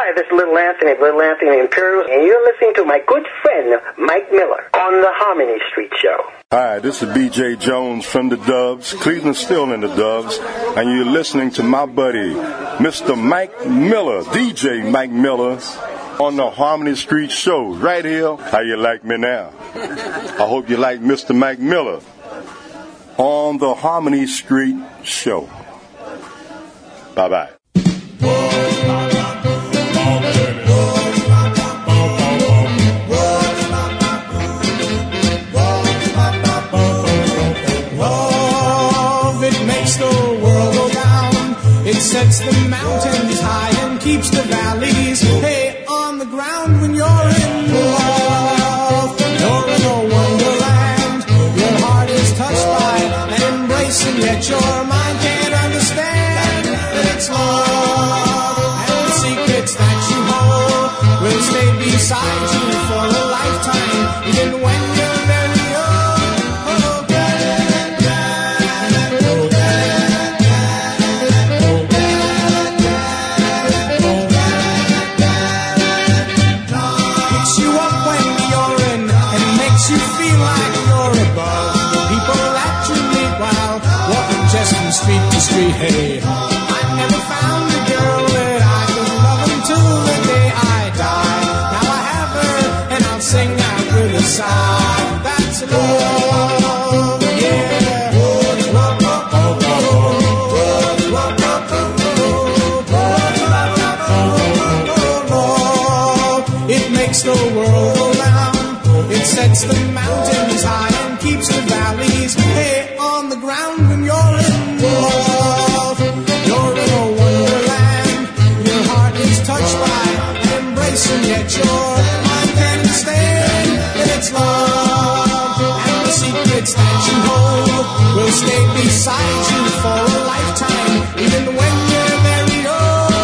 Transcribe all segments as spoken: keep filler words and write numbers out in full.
Hi, this is Little Anthony, Little Anthony Imperials, and you're listening to my good friend, Mike Miller, on the Harmony Street Show. Hi, this is B J Jones from the Doves. Cleveland's still in the Doves, and you're listening to my buddy, Mister Mike Miller, D J Mike Miller, on the Harmony Street Show. Right here, how you like me now? I hope you like Mister Mike Miller on the Harmony Street Show. Bye-bye. It sets the mountains high and keeps the valleys, hey, on the ground when you're in love. You're in a wonderland. Your heart is touched by and embracing, yet your mind can't understand that it's love. And the secrets that you hold will stay beside you for a lifetime, even when you're very young. Oh, you feel like you're above the people that you meet while walking just from street to street. Hey, I never found a girl that I could love until the day I die. Now I have her, and I'll sing out with a sigh. That's love, yeah. It makes the world go round. It sets the mountains high and keeps the valleys, hey, on the ground when you're in love. You're in a wonderland. Your heart is touched by and embracing, yet your mind can't understand that it's love. And the secrets that you hold will stay beside you for a lifetime, even when you're very old.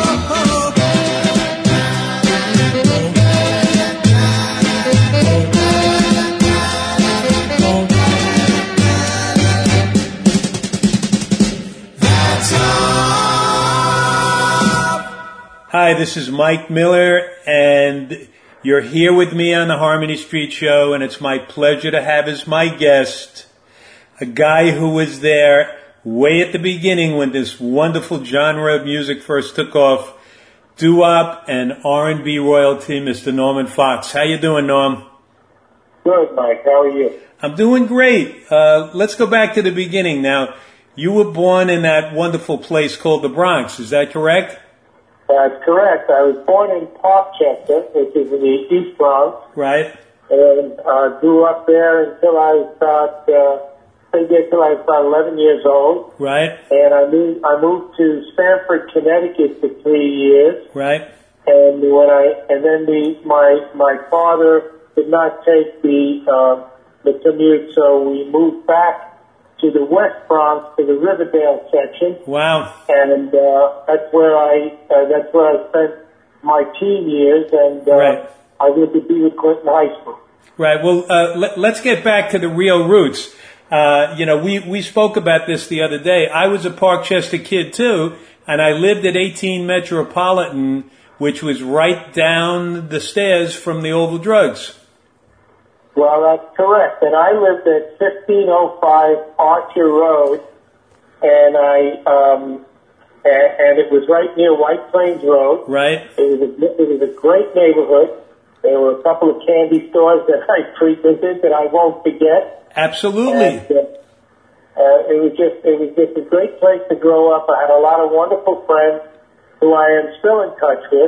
Hi, this is Mike Miller, and you're here with me on the Harmony Street Show, and it's my pleasure to have as my guest a guy who was there way at the beginning when this wonderful genre of music first took off, doo-wop and R and B royalty, Mister Norman Fox. How you doing, Norm? Good, Mike. How are you? I'm doing great. Uh, let's go back to the beginning. Now, you were born in that wonderful place called the Bronx. Is that correct? That's correct. I was born in Parkchester, which is in the East Bronx. Right. And uh, grew up there until I was about, uh, I guess, until I was about eleven years old. Right. And I moved, I moved to Stamford, Connecticut for three years. Right. And when I, and then the, my, my father did not take the, uh, the commute, so we moved back to the West Bronx, to the Riverdale section. Wow. And uh, that's where I uh, that's where I spent my teen years, and uh, right. I went to be with Clinton High School. Right. Well, uh, let, let's get back to the real roots. Uh, you know, we, we spoke about this the other day. I was a Parkchester kid, too, and I lived at eighteen Metropolitan, which was right down the stairs from the Oval Drugs. Well, that's correct. And I lived at fifteen oh five Archer Road, and I um, and, and it was right near White Plains Road. Right. It was a, it was a great neighborhood. There were a couple of candy stores that I frequented that I won't forget. Absolutely. And, uh, uh, it was just it was just a great place to grow up. I had a lot of wonderful friends who I am still in touch with,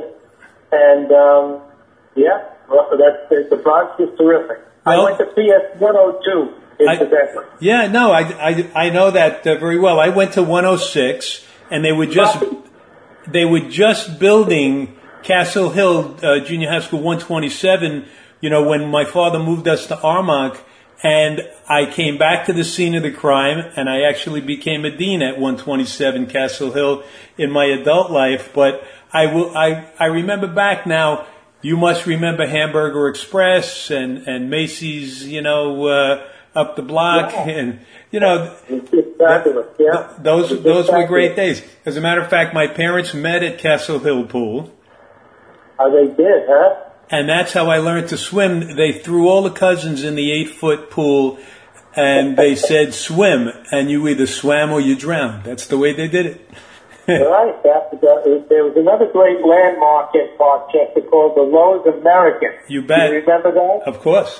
and um, yeah, well, that's the Bronx is terrific. Well, I went to P S one oh two, incidentally. I, yeah, no, I, I, I know that uh, very well. I went to one oh six, and they were just they were just building Castle Hill uh, Junior High School one twenty-seven. You know, when my father moved us to Armonk, and I came back to the scene of the crime, and I actually became a dean at one twenty-seven Castle Hill in my adult life. But I will, I, I remember back now. You must remember Hamburger Express and, and Macy's, you know, uh, up the block. Yeah. And, you know, it's fabulous. Yeah. th- those, those were great days. As a matter of fact, my parents met at Castle Hill Pool. Oh, they did, huh? And that's how I learned to swim. They threw all the cousins in the eight-foot pool, and they said swim, and you either swam or you drowned. That's the way they did it. Right. That, that, there was another great landmark in Parkchester called the Lowe's American. You bet. Do you remember that? Of course.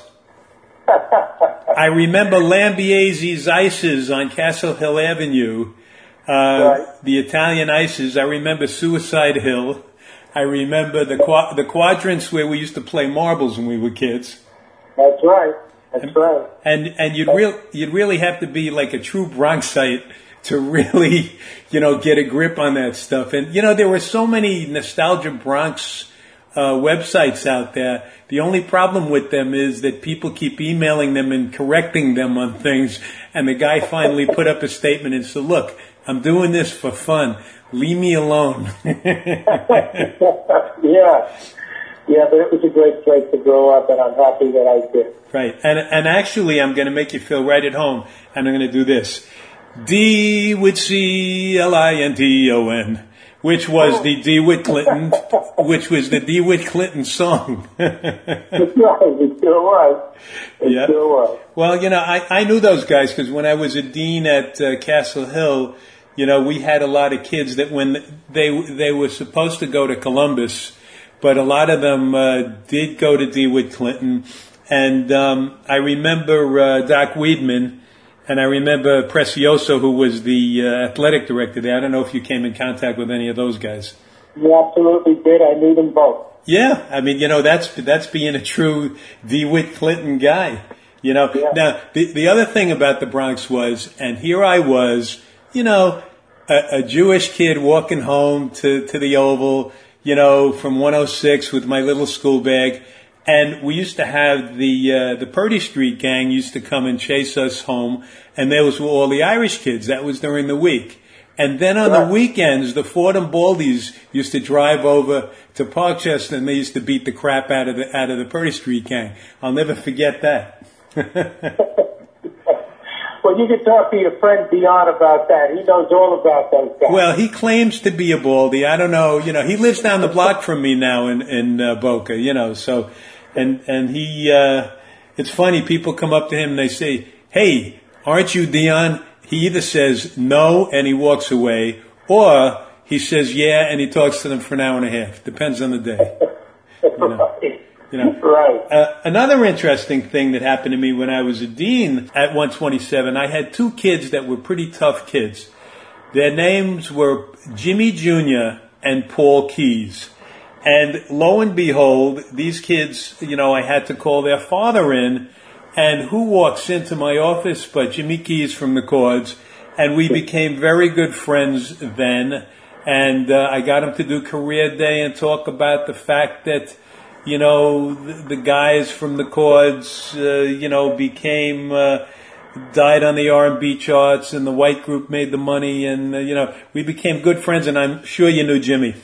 I remember Lambiesi's Ices on Castle Hill Avenue, uh, right. the Italian Ices. I remember Suicide Hill. I remember the qu- the quadrants where we used to play marbles when we were kids. That's right. That's and, right. And and you'd real you'd really have to be like a true Bronxite to really, you know, get a grip on that stuff. And you know, there were so many Nostalgia Bronx uh, websites out there. The only problem with them is that people keep emailing them and correcting them on things. And the guy finally put up a statement and said, "Look, I'm doing this for fun. Leave me alone." Yeah. Yeah, but it was a great place to grow up, and I'm happy that I did. Right. And and actually, I'm going to make you feel right at home, and I'm going to do this. DeWitt, C L I N T O N, which was the DeWitt Clinton, which was the DeWitt Clinton song. That's right. It still was. It Yeah. still was. Well, you know, I, I knew those guys because when I was a dean at uh, Castle Hill, you know, we had a lot of kids that when they they were supposed to go to Columbus, but a lot of them uh, did go to DeWitt Clinton. And um, I remember uh, Doc Weidman, and I remember Precioso, who was the uh, athletic director there. I don't know if you came in contact with any of those guys. You absolutely did. I knew them both. Yeah, I mean, you know, that's that's being a true DeWitt Clinton guy. You know, Yeah. now the the other thing about the Bronx was, and here I was, you know, a, a Jewish kid walking home to to the Oval, you know, from one oh six with my little school bag, and we used to have the uh, the Purdy Street gang used to come and chase us home, and those were all the Irish kids. That was during the week. And then on the weekends, the Fordham Baldies used to drive over to Parkchester, and they used to beat the crap out of the out of the Purdy Street gang. I'll never forget that. Well, you can talk to your friend Dion about that. He knows all about those guys. Well, he claims to be a Baldy. I don't know. You know, he lives down the block from me now in in uh, Boca. You know, so and and he. Uh, it's funny. People come up to him and they say, "Hey, aren't you Dion?" He either says no and he walks away, or he says yeah and he talks to them for an hour and a half. Depends on the day. You know, you know. Right. Uh, another interesting thing that happened to me when I was a dean at one twenty-seven, I had two kids that were pretty tough kids. Their names were Jimmy Junior and Paul Keys. And lo and behold, these kids, you know, I had to call their father in. And who walks into my office but Jimmy Keys from the Chords, and we became very good friends then. And uh, I got him to do career day and talk about the fact that, you know, the, the guys from the Chords, uh, you know, became uh, died on the R and B charts, and the white group made the money, and uh, you know, we became good friends. And I'm sure you knew Jimmy.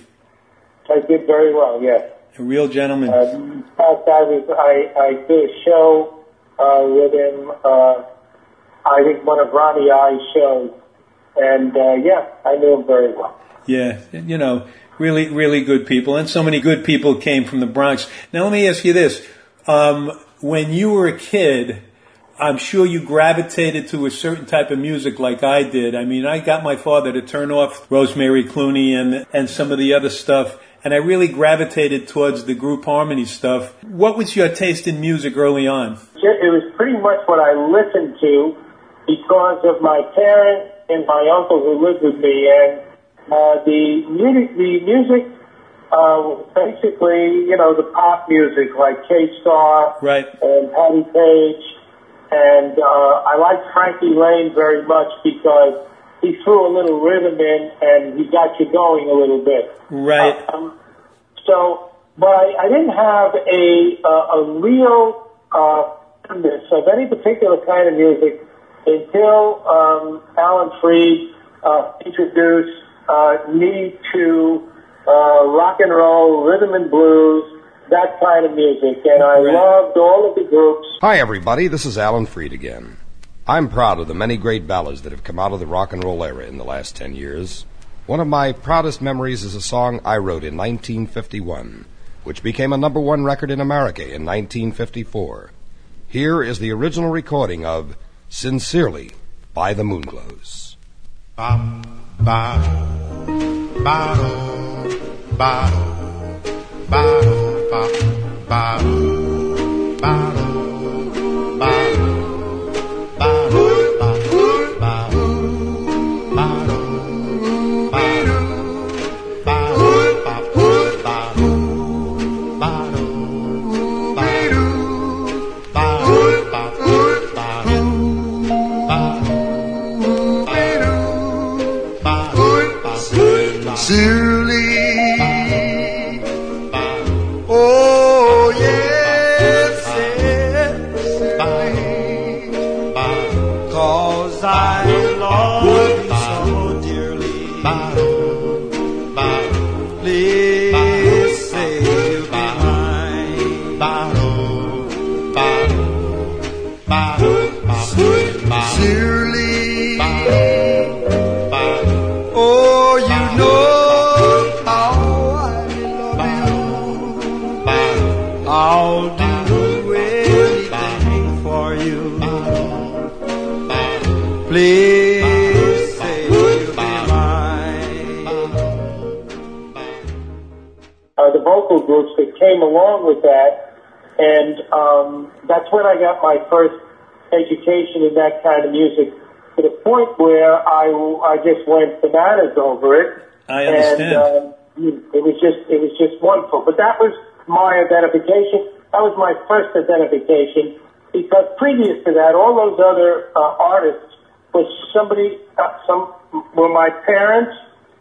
I did very well. Yes. A real gentleman. Uh, in fact, I was I I did a show. Uh, with him, uh, I think one of Ronnie I's shows, and uh, yeah, I knew him very well. Yeah, you know, really, really good people, and so many good people came from the Bronx. Now, let me ask you this: um, when you were a kid, I'm sure you gravitated to a certain type of music, like I did. I mean, I got my father to turn off Rosemary Clooney and and some of the other stuff. And I really gravitated towards the group harmony stuff. What was your taste in music early on? It was pretty much what I listened to because of my parents and my uncle who lived with me. And uh, the music, the music uh, was basically, you know, the pop music like K-Star right. and Patti Page. And uh, I liked Frankie Lane very much because he threw a little rhythm in and he got you going a little bit. Right. Um, so, but I, I didn't have a uh, a real uh, fondness of any particular kind of music until um, Alan Freed uh, introduced uh, me to uh, rock and roll, rhythm and blues, that kind of music, and I right. loved all of the groups. Hi, everybody. This is Alan Freed again. I'm proud of the many great ballads that have come out of the rock and roll era in the last ten years. One of my proudest memories is a song I wrote in nineteen fifty-one which became a number one record in America in nineteen fifty-four. Here is the original recording of Sincerely by the Moonglows. Bum, bottle, bottle, bottle, bottle, bottle, bottle, bottle, bottle. Sincerely, oh yes, sincerely, 'cause I love you so dearly. Please say you'll be mine. Sincerely, oh you know I'll do anything for you. Please say you'll be mine. Uh, the vocal groups that came along with that, and um, that's when I got my first education in that kind of music, to the point where I, I just went bananas over it. I understand. And um, it was just it was just wonderful. But that was my identification. That was my first identification, because previous to that, all those other uh, artists was somebody, uh, some were my parents,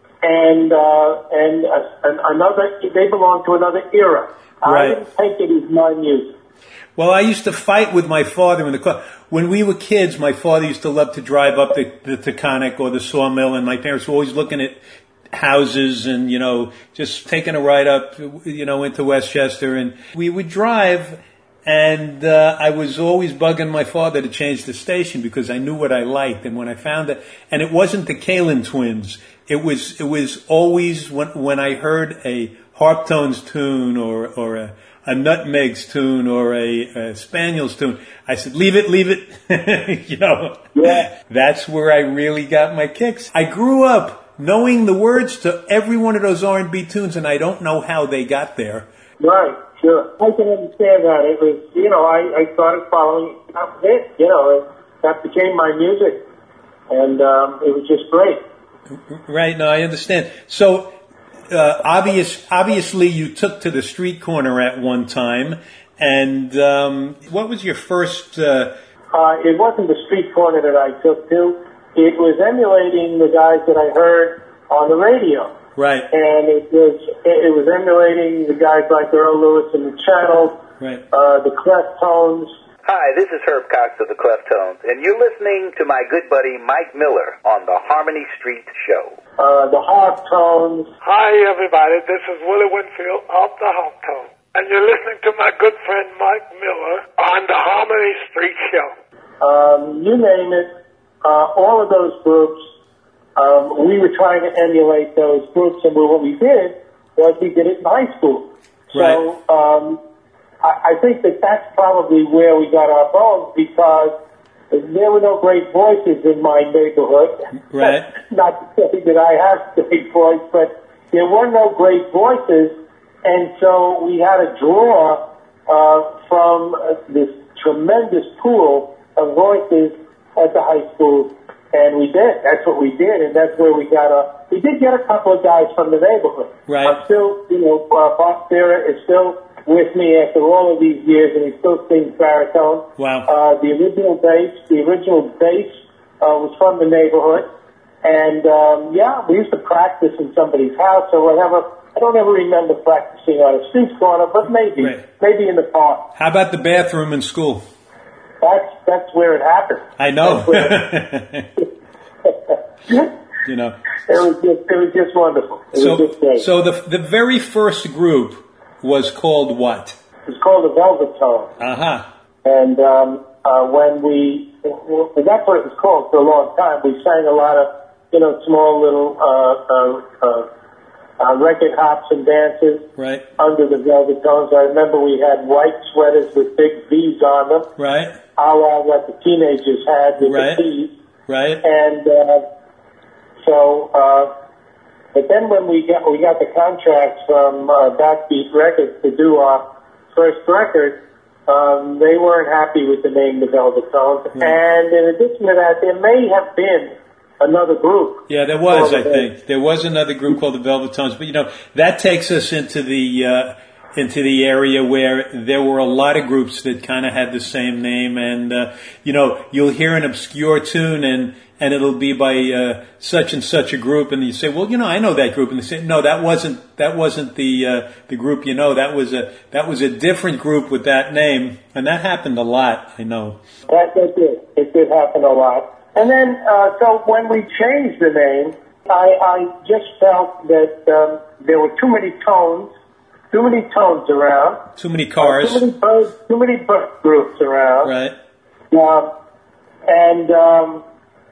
and uh, and uh, an, another. They belonged to another era. Right. I didn't take it as my music. Well, I used to fight with my father in the car. When we were kids, my father used to love to drive up the, the Taconic or the Sawmill, and my parents were always looking at houses and, you know, just taking a ride up, you know, into Westchester. And we would drive, and uh, I was always bugging my father to change the station because I knew what I liked. And when I found it, and it wasn't the Kalin Twins, it was it was always when when I heard a Harptones tune or or a, a Nutmegs tune or a, a Spaniels tune, I said, leave it, leave it. You know, Yeah. That's where I really got my kicks. I grew up knowing the words to every one of those R and B tunes, and I don't know how they got there. Right, sure. I can understand that. It was, you know, I, I started following up with it. You know, that became my music, and um, it was just great. Right, no, I understand. So, uh, obvious, obviously you took to the street corner at one time, and um, what was your first... Uh, Uh, it wasn't the street corner that I took to. It was emulating the guys that I heard on the radio. right, And it was it was emulating the guys like Earl Lewis and the Channels, right. uh, the Cleftones. Hi, this is Herb Cox of the Cleftones, and you're listening to my good buddy Mike Miller on the Harmony Street Show. Uh, the Harptones. Hi, everybody. This is Willie Winfield of the Harptones, and you're listening to my good friend Mike Miller on the Harmony Street Show. Um, you name it. Uh, all of those groups, um, we were trying to emulate those groups, and what we did was we did it in high school. So um, I, I think that that's probably where we got our bones, because there were no great voices in my neighborhood. Right. Not to say that I have a great voice, but there were no great voices, and so we had to draw uh, from uh, this tremendous pool of voices at the high school, and we did. That's what we did, and that's where we got a. We did get a couple of guys from the neighborhood. Right. I'm still, you know, uh, Bob Sarah is still with me after all of these years, and he still sings baritone. Wow. Uh, the original bass, the original bass uh, was from the neighborhood, and um, yeah, we used to practice in somebody's house or whatever. I don't ever remember practicing on a street corner, but maybe, Right. maybe in the park. How about the bathroom in school? That's that's where it happened. I know. It You know. was just it was just wonderful. It So, was just great. so the the very first group was called what? It's called the Velvet Tone, Uh huh. and um, uh, when we well, that's what it was called for a long time. We sang a lot of you know small little uh, uh, uh, uh, record hops and dances Right. under the Velvet Tones. I remember we had white sweaters with big V's on them, Right. a la what the teenagers had with Right. the P's. Right. And uh, so, uh, but then when we got we got the contracts from uh, Backbeat Records to do our first record, um, they weren't happy with the name The Velvet Tones. Hmm. And in addition to that, there may have been another group. Yeah, there was, I Over there. think. There was another group called the Velvet Tones. But, you know, that takes us into the uh, into the area where there were a lot of groups that kind of had the same name. And, uh, you know, you'll hear an obscure tune and, and it'll be by uh, such and such a group. And you say, well, you know, I know that group. And they say, no, that wasn't that wasn't the uh, the group you know. That was a that was a different group with that name. And that happened a lot, I know. That, that did. It did happen a lot. And then, uh, so when we changed the name, I, I just felt that um, there were too many tones, too many tones around. Too many cars. Uh, too many bird, too many bird groups around. Right. Um, and um,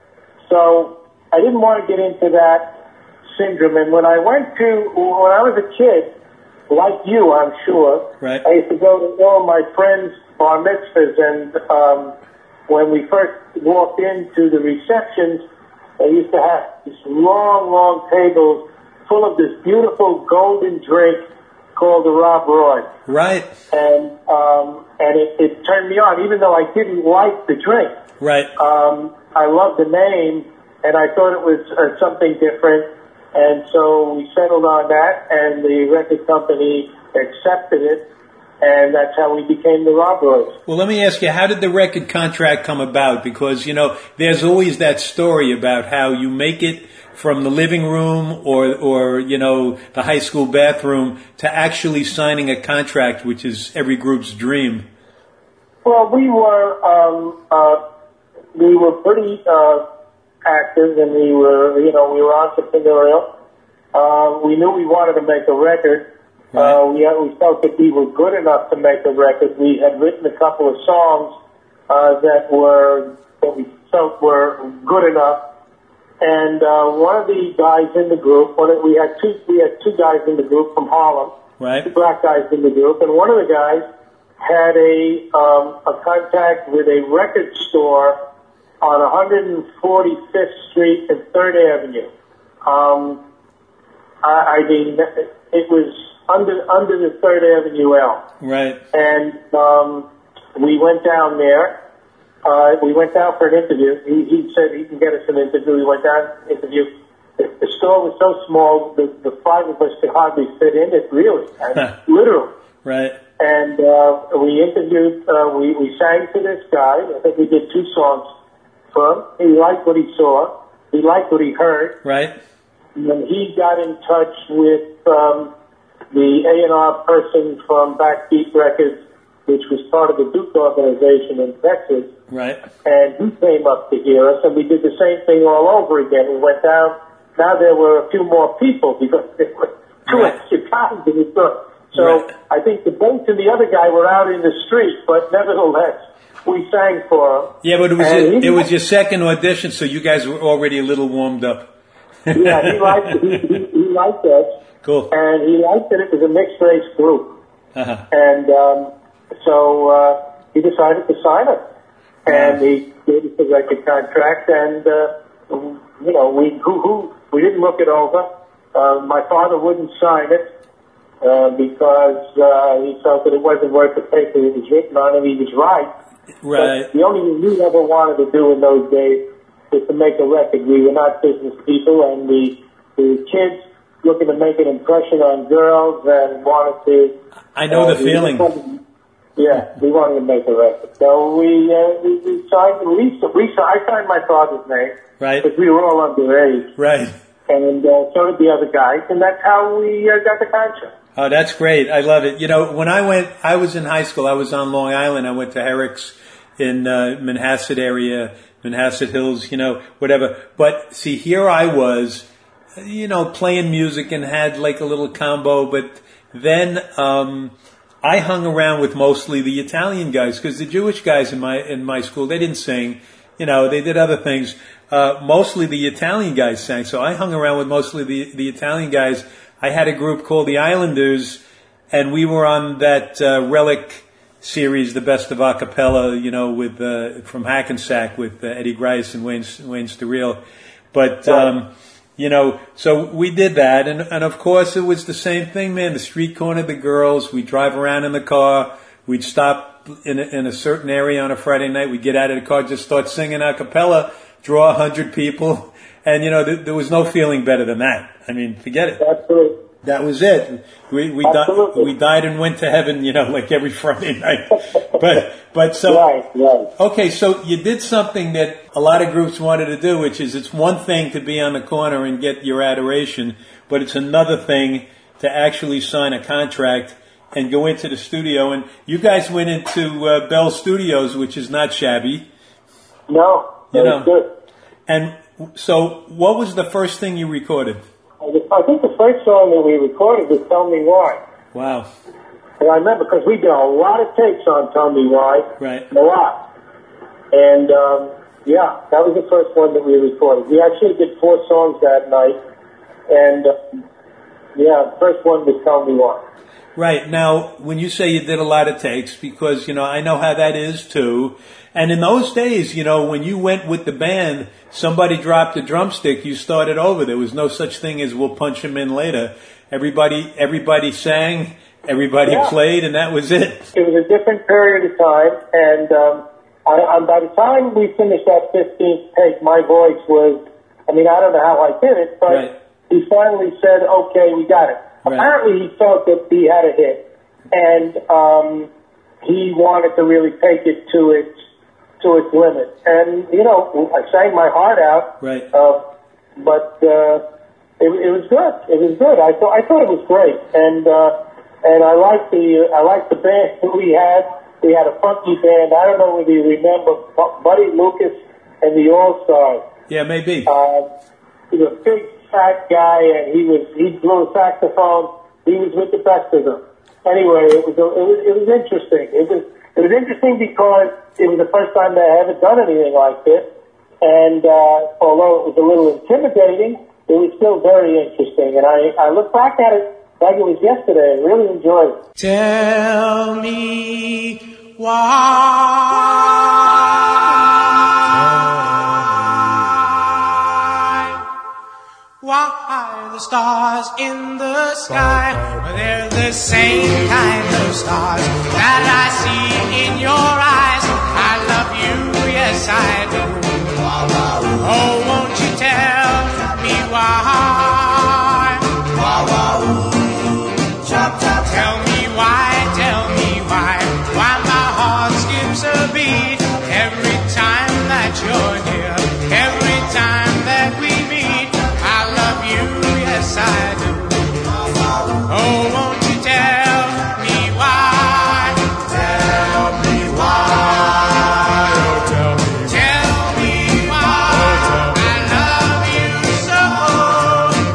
so I didn't want to get into that syndrome. And when I went to, when I was a kid, like you, I'm sure, Right. I used to go to all my friends' bar mitzvahs, and um, when we first walked into the receptions, they used to have these long, long tables full of this beautiful golden drink called the Rob Roy. Right. And um, and it, it turned me on, even though I didn't like the drink. Right. Um, I loved the name, and I thought it was uh, something different. And so we settled on that, and the record company accepted it. And that's how we became the Rob Roys. Well, let me ask you, how did the record contract come about? Because, you know, there's always that story about how you make it from the living room or, or, you know, the high school bathroom to actually signing a contract, which is every group's dream. Well, we were, um, uh, we were pretty, uh, active, and we were, you know, we were entrepreneurial. Uh, we knew we wanted to make a record. Right. Uh, we, we felt that we were good enough to make a record. We had written a couple of songs uh, that were that we felt were good enough. And uh, one of the guys in the group, one of, we had two we had two guys in the group from Harlem, Right. two black guys in the group, and one of the guys had a um, a contact with a record store on one forty-fifth Street and third Avenue. Um, I, I mean, it was under under the third Avenue L. Right. And um, we went down there. Uh, we went down for an interview. He, he said he can get us an interview. We went down for an interview. The, the store was so small, the, the five of us could hardly fit in it, really, and literally. Right. And uh, we interviewed, uh, we, we sang to this guy. I think we did two songs for him. He liked what he saw. He liked what he heard. Right. And then he got in touch with um, the A and R person from Backbeat Records, which was part of the Duke organization in Texas. Right. And he came up to hear us, and we did the same thing all over again. We went down. Now there were a few more people because there were two Right. extra times in the store. So Right. I think the boat and the other guy were out in the street, but nevertheless, we sang for him. Yeah, but it was And he- it was your second audition, so you guys were already a little warmed up. Yeah, he liked he, he, he liked us. Cool. And he liked that it was a mixed race group. Uh-huh. And um, so uh, he decided to sign us. And he gave us the record contract, and uh, you know, we who, who we didn't look it over. Uh, my father wouldn't sign it uh, because uh, he felt that it wasn't worth the paper it was written on, and he was right. Right. But the only thing we ever wanted to do in those days was to make a record. We were not business people, and we, we were kids looking to make an impression on girls and wanted to. I know uh, the feeling. We, yeah, we wanted to make a record. So we uh, we, we signed. We, we I signed my father's name. Right. Because we were all underage. Right. And uh, so did the other guys, and that's how we uh, got the contract. Oh, that's great. I love it. You know, when I went, I was in high school. I was on Long Island. I went to Herrick's in uh, Manhasset area, Manhasset Hills, you know, whatever. But see, here I was, you know, playing music and had like a little combo. But then um, I hung around with mostly the Italian guys because the Jewish guys in my in my school, they didn't sing. You know, they did other things. Uh, mostly the Italian guys sang. So I hung around with mostly the, the Italian guys. I had a group called the Islanders, and we were on that uh, Relic series, the best of acapella, you know, with uh, from Hackensack with uh, Eddie Grice and Wayne Wayne Sturrill. But um, you know, so we did that, and and of course it was the same thing, man. The street corner, the girls. We'd drive around in the car. We'd stop in a, in a certain area on a Friday night. We'd get out of the car, just start singing a cappella, draw a hundred people, and you know, th- there was no feeling better than that. I mean, forget it. Absolutely. That was it. We we died we died and went to heaven, you know, like every Friday night. But but so right, right. Okay, so you did something that a lot of groups wanted to do, which is it's one thing to be on the corner and get your adoration, but it's another thing to actually sign a contract and go into the studio. And you guys went into uh, Bell Studios, which is not shabby. No, you know. Good. And so, what was the first thing you recorded? I think the first song that we recorded was "Tell Me Why." Wow. And I remember because we did a lot of takes on "Tell Me Why," right? A lot. And um, yeah, that was the first one that we recorded. We actually did four songs that night, and uh, yeah, the first one was "Tell Me Why." Right. Now, when you say you did a lot of takes, because, you know, I know how that is too. And in those days, you know, when you went with the band, somebody dropped a drumstick, you started over. There was no such thing as we'll punch him in later. Everybody, everybody sang, everybody yeah. played, and that was it. It was a different period of time. And um, I, I, by the time we finished that fifteenth take, my voice was, I mean, I don't know how I did it, but right. he finally said, okay, we got it. Right. Apparently he felt that he had a hit, and um, he wanted to really take it to its to its limit. And you know, I sang my heart out. Right. Uh, but uh, it, it was good. It was good. I thought I thought it was great, and uh, and I liked the I liked the band that we had. We had a funky band. I don't know whether you remember Buddy Lucas and the All Stars. Yeah, maybe. Uh, he was a big fat guy, and he was he blew a saxophone. He was with the best of them. Anyway, it was it was it was interesting. It was it was interesting because it was the first time that I ever done anything like this, and uh, although it was a little intimidating, it was still very interesting. And I I look back at it like it was yesterday. I really enjoyed it. Tell me why. Why the stars in the sky, they're the same kind of stars that I see in your eyes. I love you, yes I do. Oh, won't you tell me why? Tell me why, tell me why, why my heart skips a beat every time that you're near, every time that we meet. I love you, yes I do. Oh, won't you tell me why? Tell me why. Oh, tell me. Tell me why. I love you so.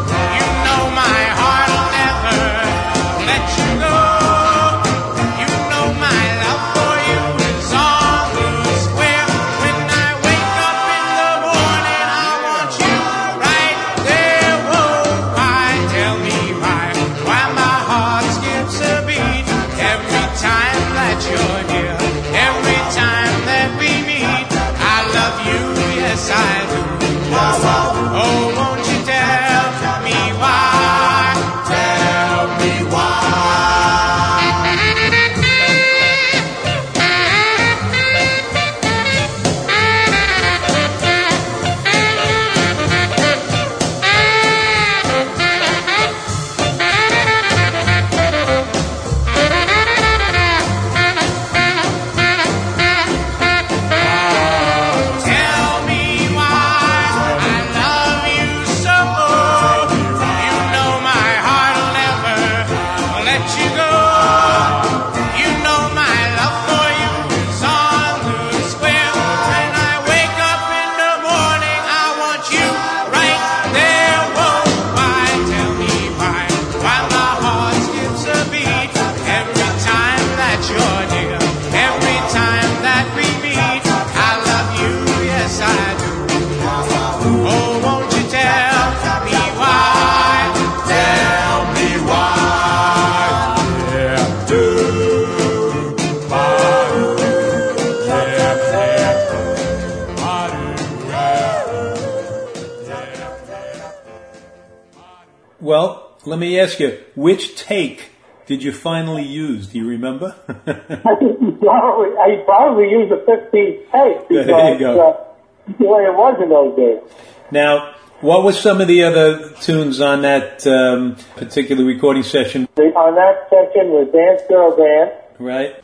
Well, let me ask you, which take did you finally use? Do you remember? I think he probably, I probably used a fifteenth take because There you go. uh, the way it was in those days. Now, what were some of the other tunes on that um, particular recording session? The, on that section was Dance Girl Dance. Right?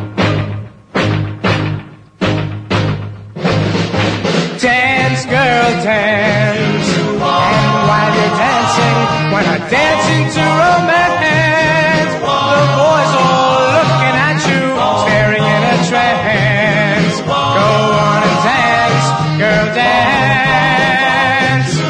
Dance, girl, dance. And while you're dancing, when I dance into romance, the boys all looking at you, staring in a trance. Go on and dance, girl, dance.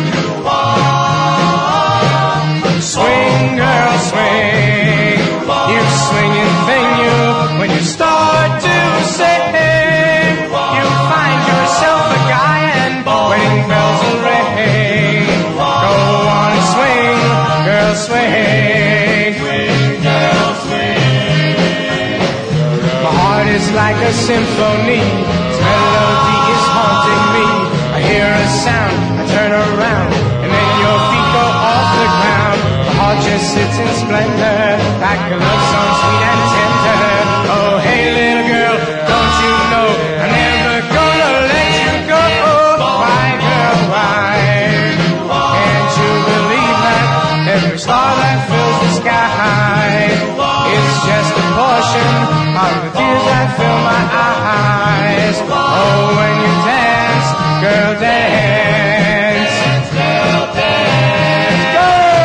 Swing, girl, swing. You swinging thing, you, when you start to sing, you find yourself a guy and wedding bells will ring. Go on and swing, girl, swing. Swing, girl, swing. My heart is like a symphony. Its melody is haunting me. I hear a sound, I turn around, and then your feet go off the ground. The heart just sits in splendor, like a love song sweet and tender. Oh, hey, little girl, don't you know I'm never gonna let you go? Why, girl, why? Can't you believe that every star that fills the sky is just a portion of the tears that fill my eyes? Oh, when you dance, girl, dance. Girl, dance. Go!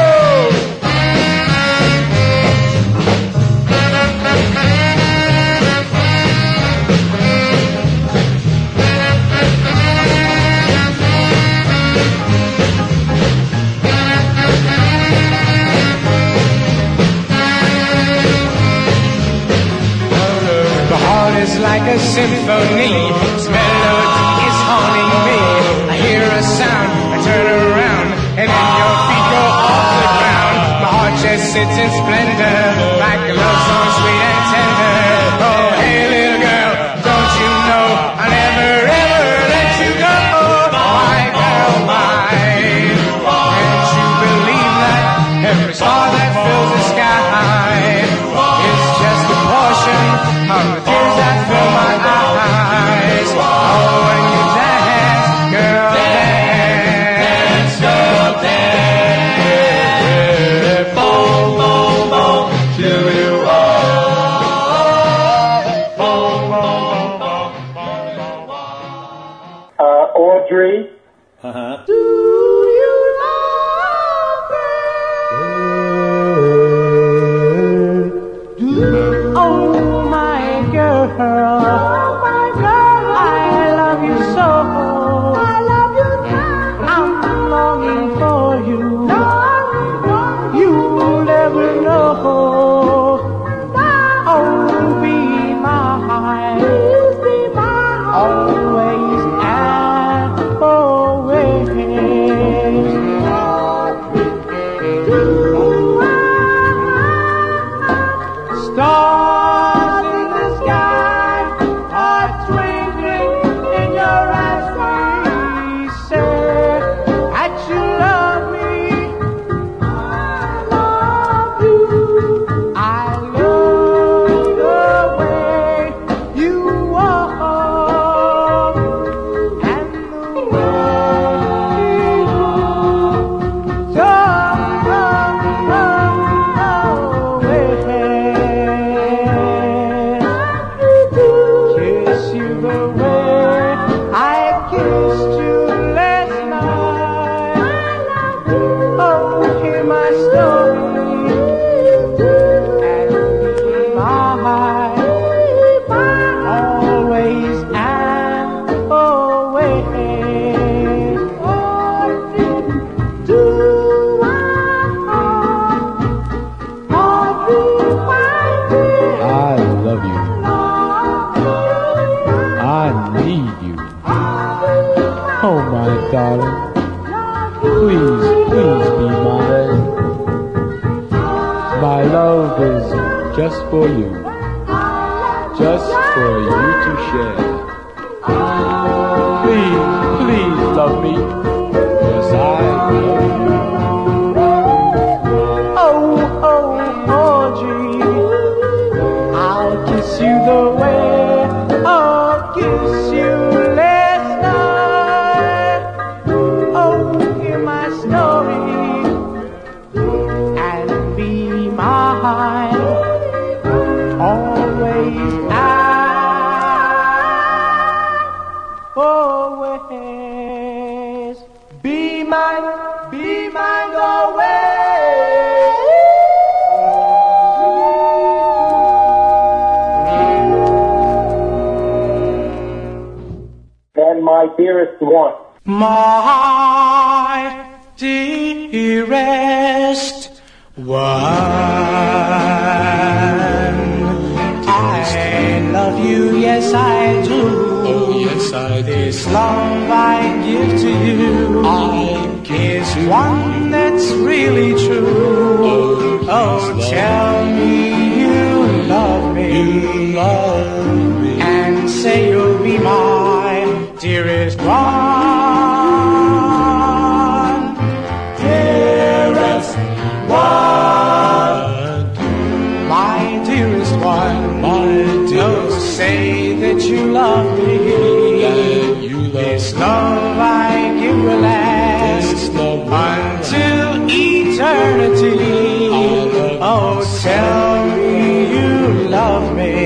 The heart is like a symphony. Its melody is haunting me. I hear a sound, I turn around, and then your feet go off the ground. My heart just sits in splendor, like a love song sweet and tender. Oh, hey, little girl, don't you know I'll never ever let you go? Why, girl, why? Can't you believe that every star that fills the sky is just a portion of the tears that fill my eyes? Oh, when you dance, girl, dance, girl, dance. Boom, boom, boom, till you are. Boom, boom, boom, boom. Uh, Audrey. Uh-huh. Do you love me? Oh, my girl. Oh, my girl. I love you so. I love you now. I'm longing for you. Longing for you. You'll never know. Oh, be mine. Please be mine. Always and always. Stars in the sky are twinkling in your eyes. We say that you love me. I love you. I love the way you walk and the way you talk away. Kiss you the way I kissed you last night. Oh, hear my story and be mine, always and always. Do I, I love you. I need you. Oh, my darling. Please, please be mine. My love is just for you. Just for you to share. Please, please love me. Yes, I love you. My Dearest One. My dearest one, I love you, yes I do. Oh, yes I do. This love I give to you I is one that's really true. Oh, Oh, tell me you love me, you love me, and say you'll be my dearest one, dearest one, my dearest one. my Oh, dearest. say that you love me. That you love This me. love I give will last This love will until eternity. I love Oh, you tell me you love me,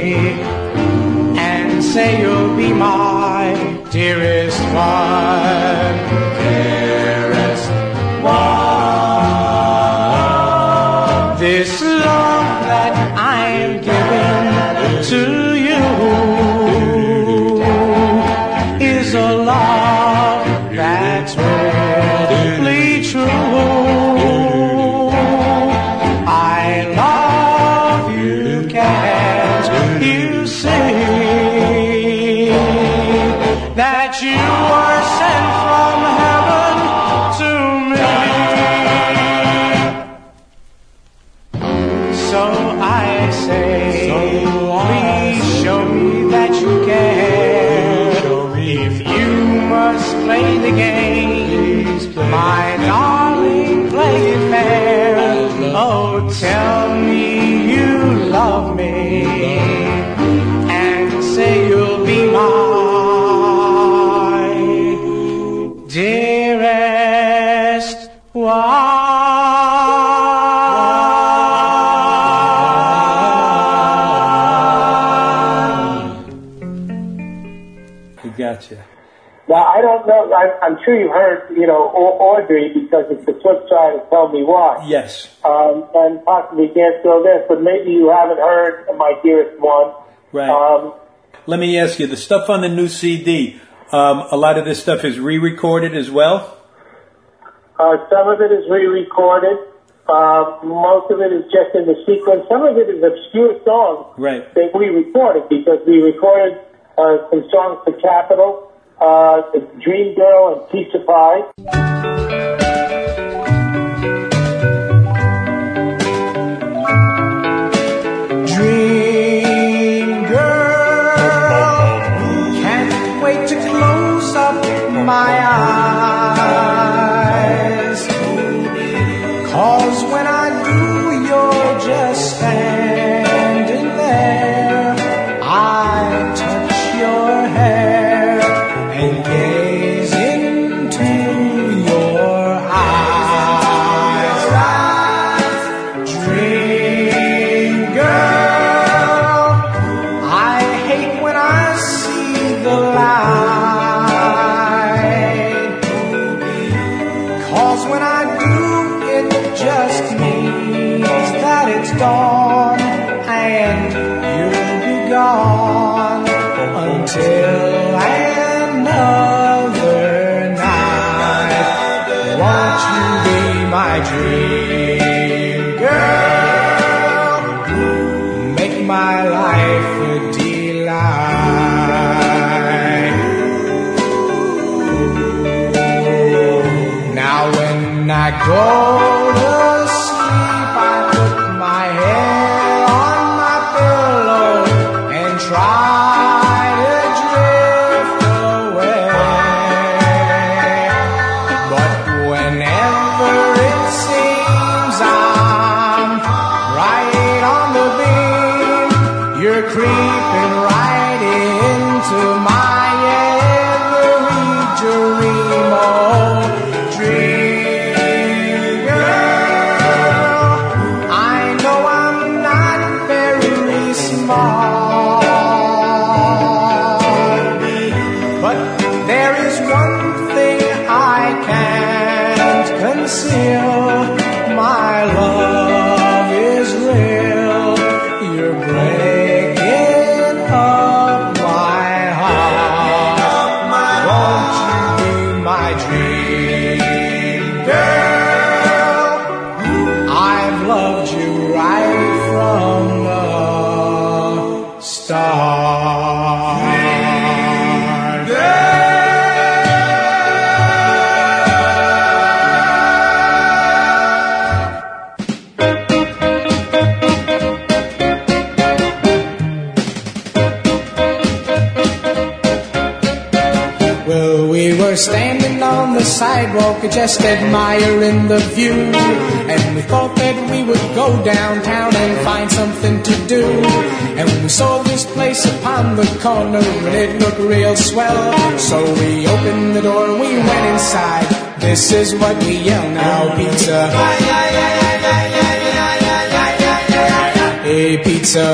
and say you'll be my dearest one, dearest one. This love that I'm giving to you is a love that's really true. I love you, can't you see that you are sent from heaven to me? So I say, So I please say, show me that you care. show me If you must play the game, Please play my the game. darling, play it fair. I love Oh, tell me you love me, and say you'll be my dearest one. I gotcha. Now, I don't know, I'm, I'm sure you've heard, you know, Au- Audrey, because it's the flip side of Tell Me Why. Yes. Um, and possibly Dance Go Dance, but maybe you haven't heard My Dearest One. Right. Um, Let me ask you, the stuff on the new C D, um, a lot of this stuff is re-recorded as well? uh, some of it is re-recorded. Uh, most of it is just in the sequence. Some of it is obscure songs Right. that we recorded, because we recorded uh, some songs for Capitol, uh, Dream Girl and Pizza Pie. Dream girl, can't wait to close up my eyes. 'Cause when I do, you're just standing there. I touch your hair and gaze into your eyes. Dream girl, I hate when I see the light. 'Cause when I do, it just means that it's dawn and you'll be gone until another night. Won't you be my dream girl? Make my life a delight. Now when I go to sleep, I put my head on my pillow and try to drift away. But whenever it seems I'm right on the beam, you're creeping right into my every dream. Oh, dream girl, I know I'm not very smart, but there is one thing I can't conceal. My love is real. You're breaking up my heart. star. Well, we were standing on the sidewalk, just admiring the view, and we thought that we would go downtown and find something to do. And we saw this place upon the corner, and it looked real swell. So we opened the door and we went inside. This is what we yell now: pizza. Hey, pizza.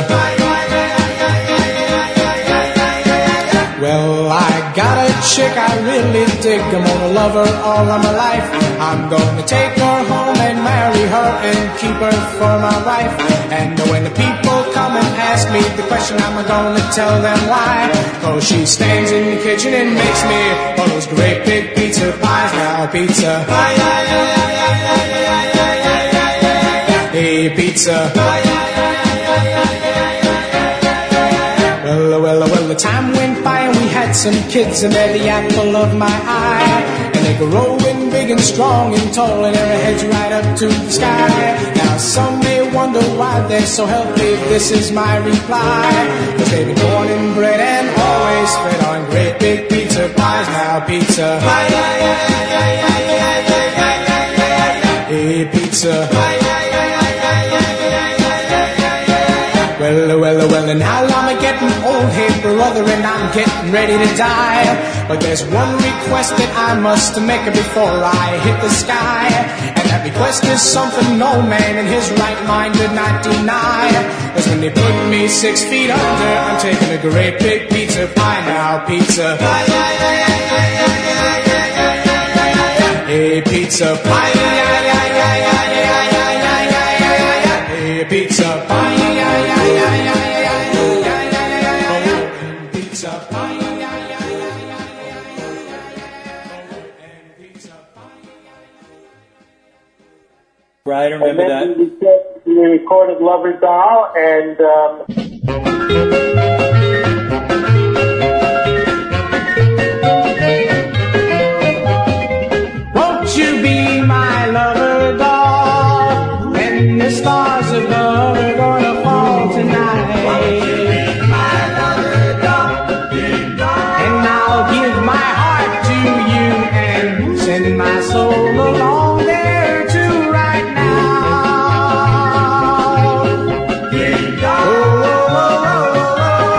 Well, I got a chick I really dig. I'm gonna love her all of my life. I'm gonna take her home and marry her and keep her for my wife. And when the people come and ask me the question, I'm gonna tell them why. Cause she stands in the kitchen and makes me all those great big pizza pies. Now pizza. Hey, pizza. Well, well, well, the time went by and we had some kids, and they're the apple of my eye. And they grow growing big and strong and tall, and their heads right up to the sky. Now some may wonder why they're so healthy. This is my reply: 'cause they've been born and bred and always fed on great big pizza pies. Now pizza, hey pizza. Well, well, well, and now I'm getting old, hey brother, and I'm getting ready to die. But there's one request that I must make before I hit the sky. And that request is something no man in his right mind did not deny. 'Cause when they put me six feet under, I'm taking a great big pizza pie. Now pizza, hey pizza pie, hey pizza pie. Right, I remember and that. then we, we recorded Lover Doll, and um, won't you be my lover doll when the stars above are gonna fall tonight? Won't you be my lover doll? And I'll give my heart to you and send my soul along there too right now. Oh, oh, oh, oh, oh,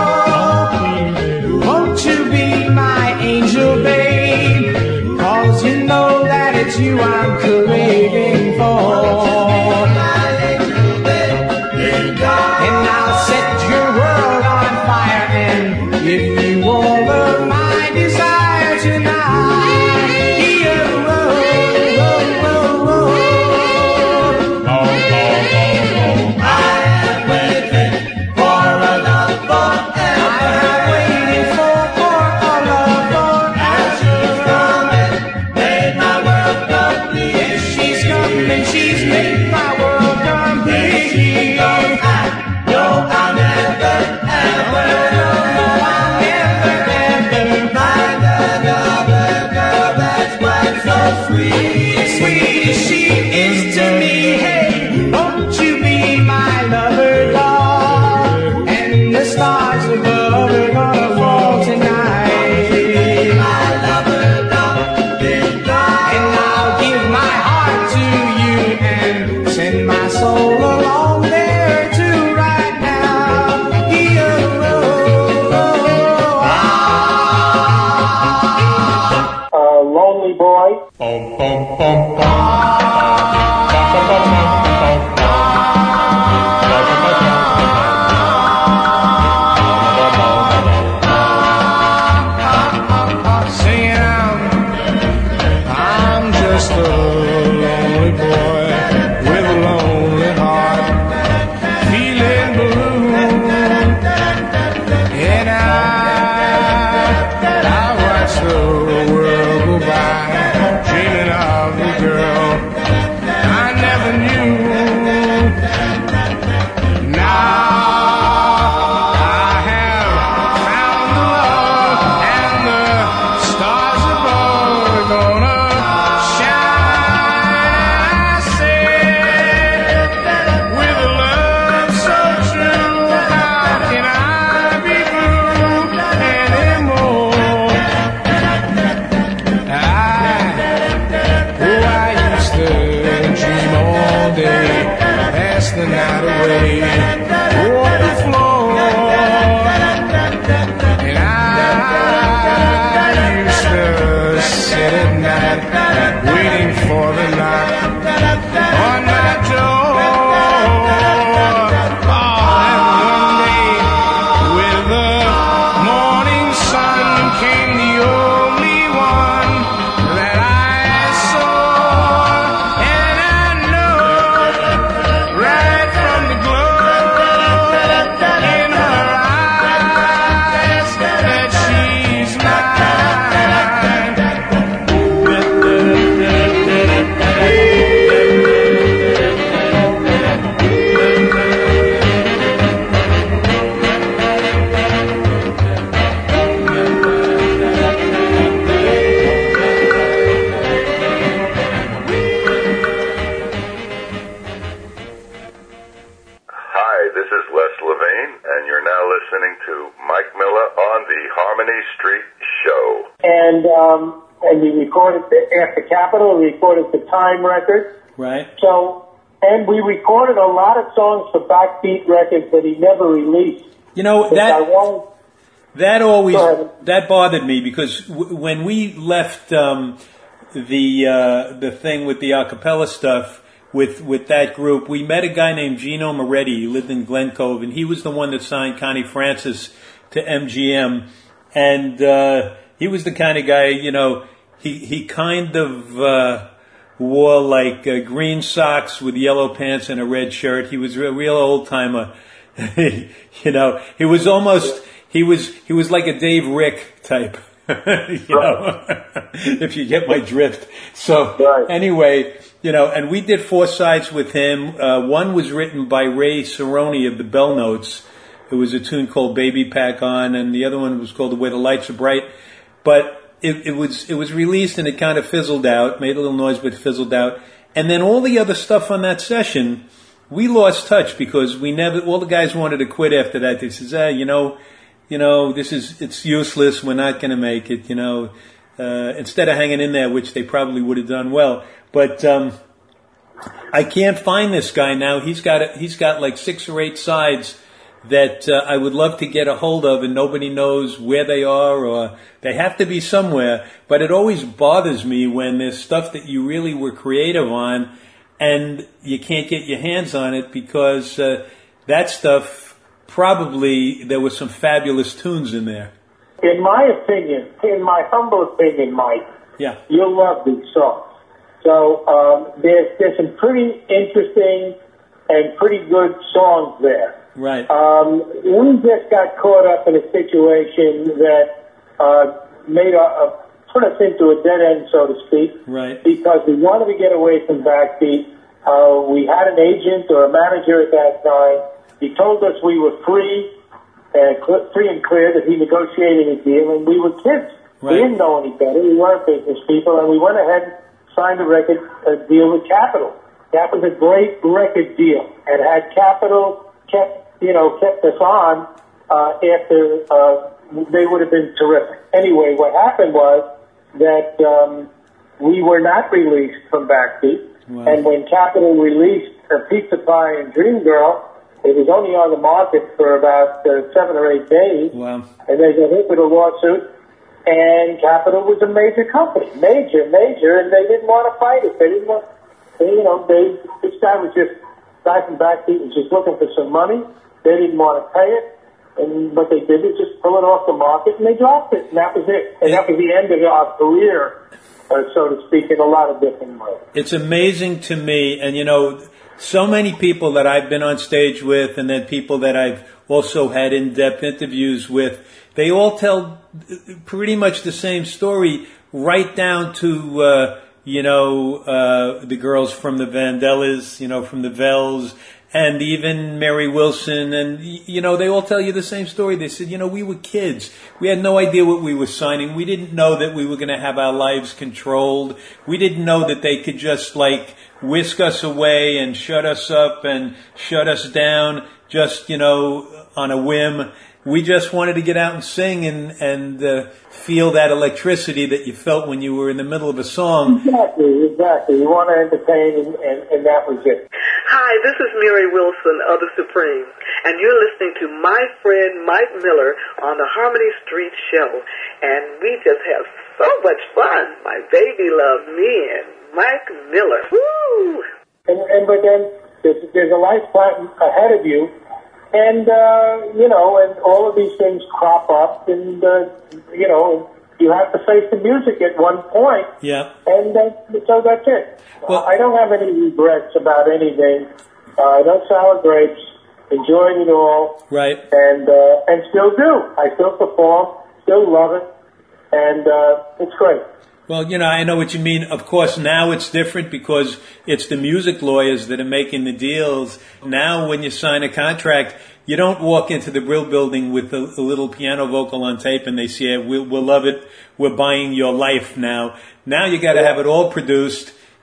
now listening to Mike Miller on the Harmony Street Show. And um, and we recorded after Capitol, we recorded the Time record. Right. So, and we recorded a lot of songs for Backbeat Records that he never released. You know, Which I that wanted- that always Go ahead. that bothered me because w- when we left um, the uh, the thing with the a cappella stuff with with that group, we met a guy named Gino Moretti. He lived in Glen Cove, and he was the one that signed Connie Francis to M G M. And uh, he was the kind of guy, you know, he he kind of uh, wore like uh, green socks with yellow pants and a red shirt. He was a real old timer. You know, he was almost he was he was like a Dave Rick type. You know, if you get my drift. So Right. anyway, you know, and we did four sides with him. Uh, one was written by Ray Cerrone of the Bell Notes. It was a tune called Baby Pack On, and the other one was called The Way the Lights Are Bright. But it, it was it was released and it kind of fizzled out, made a little noise but fizzled out. And then all the other stuff on that session, we lost touch because we never. All the guys wanted to quit after that. They says, "Ah, you know, you know, this is it's useless. We're not going to make it." You know, uh, instead of hanging in there, which they probably would have done well. But um, I can't find this guy now. He's got a, he's got like six or eight sides that uh, I would love to get a hold of, and nobody knows where they are, or they have to be somewhere. But it always bothers me when there's stuff that you really were creative on, and you can't get your hands on it because uh, that stuff probably there were some fabulous tunes in there. In my opinion, in my humble opinion, Mike, Yeah. you'll love these songs. So um, there's there's some pretty interesting and pretty good songs there. Right. Um, we just got caught up in a situation that uh, made a, a put us into a dead end, so to speak. Right. Because we wanted to get away from Backbeat. Uh, we had an agent or a manager at that time. He told us we were free, and cl- free and clear that he negotiated a deal, and we were kids. Right. We didn't know any better. We weren't business people, and we went ahead and signed a record a deal with Capitol. That was a great record deal, and had Capitol kept you know kept us on uh, after uh, they would have been terrific. Anyway, what happened was that um, we were not released from Backbeat, Wow. and when Capitol released uh, Pizza Pie and Dream Girl, it was only on the market for about uh, seven or eight days, Wow. and they got hit with a lawsuit. And Capitol was a major company, major, major, and they didn't want to fight it. They didn't want, they, you know, they this guy was just guy from Backbeat was just looking for some money. They didn't want to pay it, and what they did was just pull it off the market, and they dropped it, and that was it. And that was the end of our career, uh, so to speak, in a lot of different ways. It's amazing to me, and you know, so many people that I've been on stage with, and then people that I've also had in-depth interviews with, they all tell pretty much the same story, right down to, uh, you know, uh, the girls from the Vandellas, you know, from the Vells, and even Mary Wilson, and, you know, they all tell you the same story. They said, you know, we were kids. We had no idea what we were signing. We didn't know that we were going to have our lives controlled. We didn't know that they could just, like, whisk us away and shut us up and shut us down just, you know, on a whim. We just wanted to get out and sing and, and uh, feel that electricity that you felt when you were in the middle of a song. Exactly, exactly. You want to entertain, and, and, and that was it. Hi, this is Mary Wilson of the Supremes, and you're listening to my friend Mike Miller on the Harmony Street Show, and we just have so much fun. My baby loves me and Mike Miller. Woo! And, and but then there's, there's a lifetime ahead of you. And, uh, you know, and all of these things crop up, and, uh, you know, you have to face the music at one point. Yeah. And uh, so that's it. Well, I don't have any regrets about anything. Uh, no sour grapes. Enjoyed it all. Right. And, uh, and still do. I still perform, still love it, and uh, it's great. Well, you know, I know what you mean. Of course, now it's different because it's the music lawyers that are making the deals. Now, when you sign a contract, you don't walk into the Brill Building with a, a little piano vocal on tape and they say, we'll, we'll love it. We're buying your life now. Now you got to have it all produced.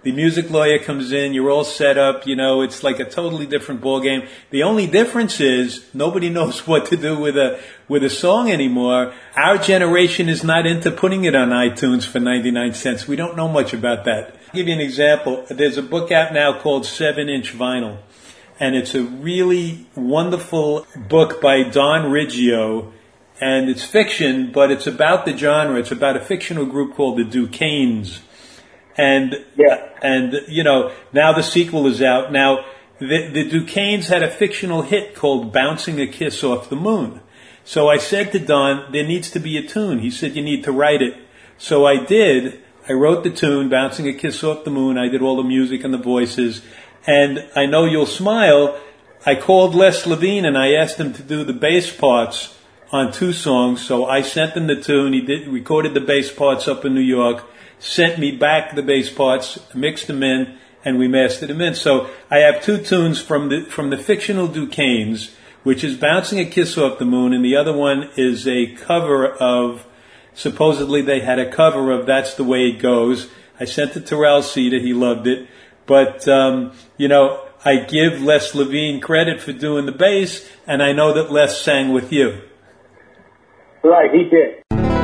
The music lawyer comes in, you're all set up, you know, it's like a totally different ball game. The only difference is nobody knows what to do with a with a song anymore. Our generation is not into putting it on iTunes for ninety-nine cents. We don't know much about that. I'll give you an example. There's a book out now called seven inch Vinyl, and it's a really wonderful book by Don Riggio, and it's fiction, but it's about the genre. It's about a fictional group called the Duquesnes. And, yeah. and, you know, now the sequel is out. Now, the, the Duquesnes had a fictional hit called Bouncing a Kiss Off the Moon. So I said to Don, there needs to be a tune. He said, you need to write it. So I did. I wrote the tune, Bouncing a Kiss Off the Moon. I did all the music and the voices. And I know you'll smile. I called Les Levine and I asked him to do the bass parts on two songs. So I sent him the tune. He did, recorded the bass parts up in New York, sent me back the bass parts, mixed them in, and we mastered them in. So I have two tunes from the from the fictional Duquesnes, which is Bouncing a Kiss Off the Moon, and the other one is a cover of, supposedly they had a cover of That's the Way It Goes. I sent it to Ralph Cedar. He loved it. But, um, you know, I give Les Levine credit for doing the bass, and I know that Les sang with you. Right, he did.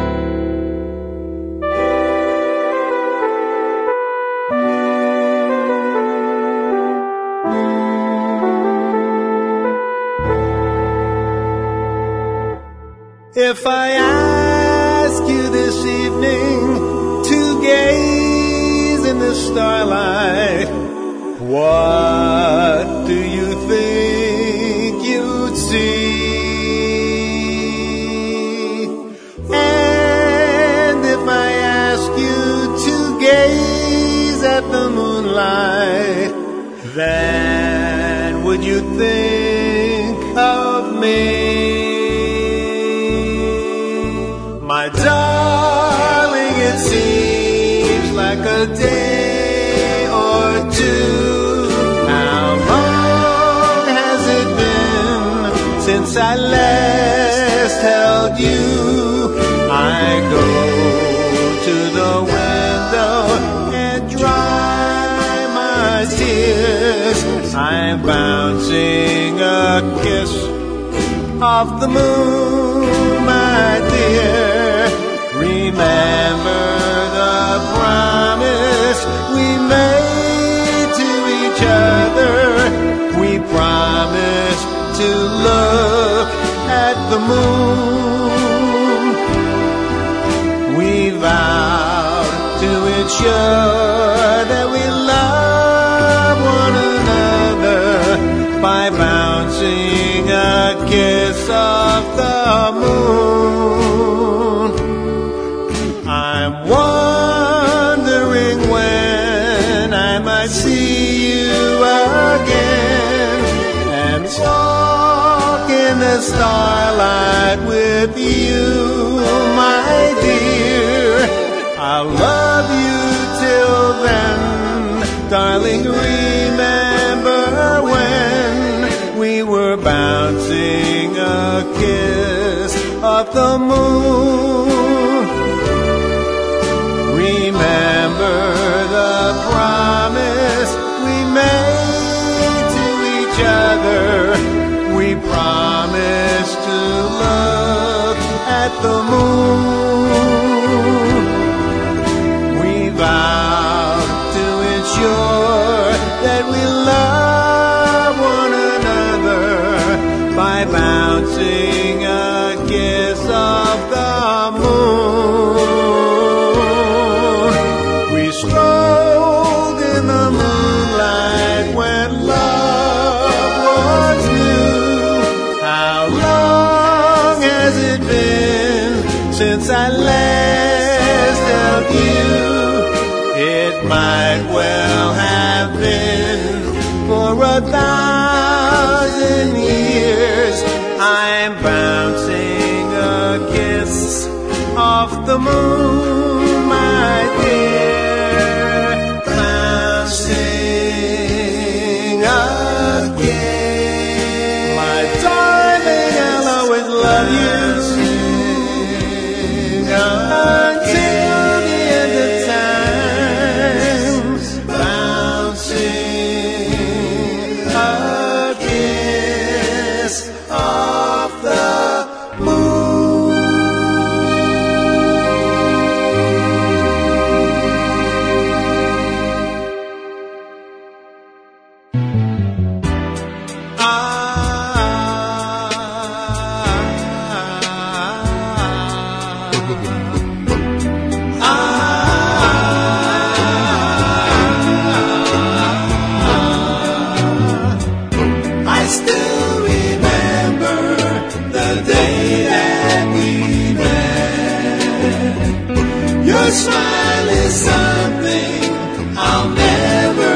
If I ask you this evening to gaze in the starlight, what do you think you'd see? And if I ask you to gaze at the moonlight, then would you think of me? My darling, it seems like a day or two. How long has it been since I last held you? I go to the window and dry my tears. I'm bouncing a kiss off the moon, my dear. Remember the promise we made to each other. We promised to look at the moon. We vowed to ensure that we love one another by bouncing a kiss off the moon. I'm wondering when I might see you again and walk in the starlight with you, my dear. I'll love you till then, darling. Remember when we were bouncing a kiss off the moon. Remember the promise we made to each other. We promised to look at the moon. We vowed to ensure that we love one another by bouncing a kiss off the moon. Strolled in the moonlight when love was new. How long has it been since I last held you? It might well have been for a thousand years. I'm bouncing a kiss off the moon, my dear. Love you until the end of time. I still remember the day that we met. Your smile is something I'll never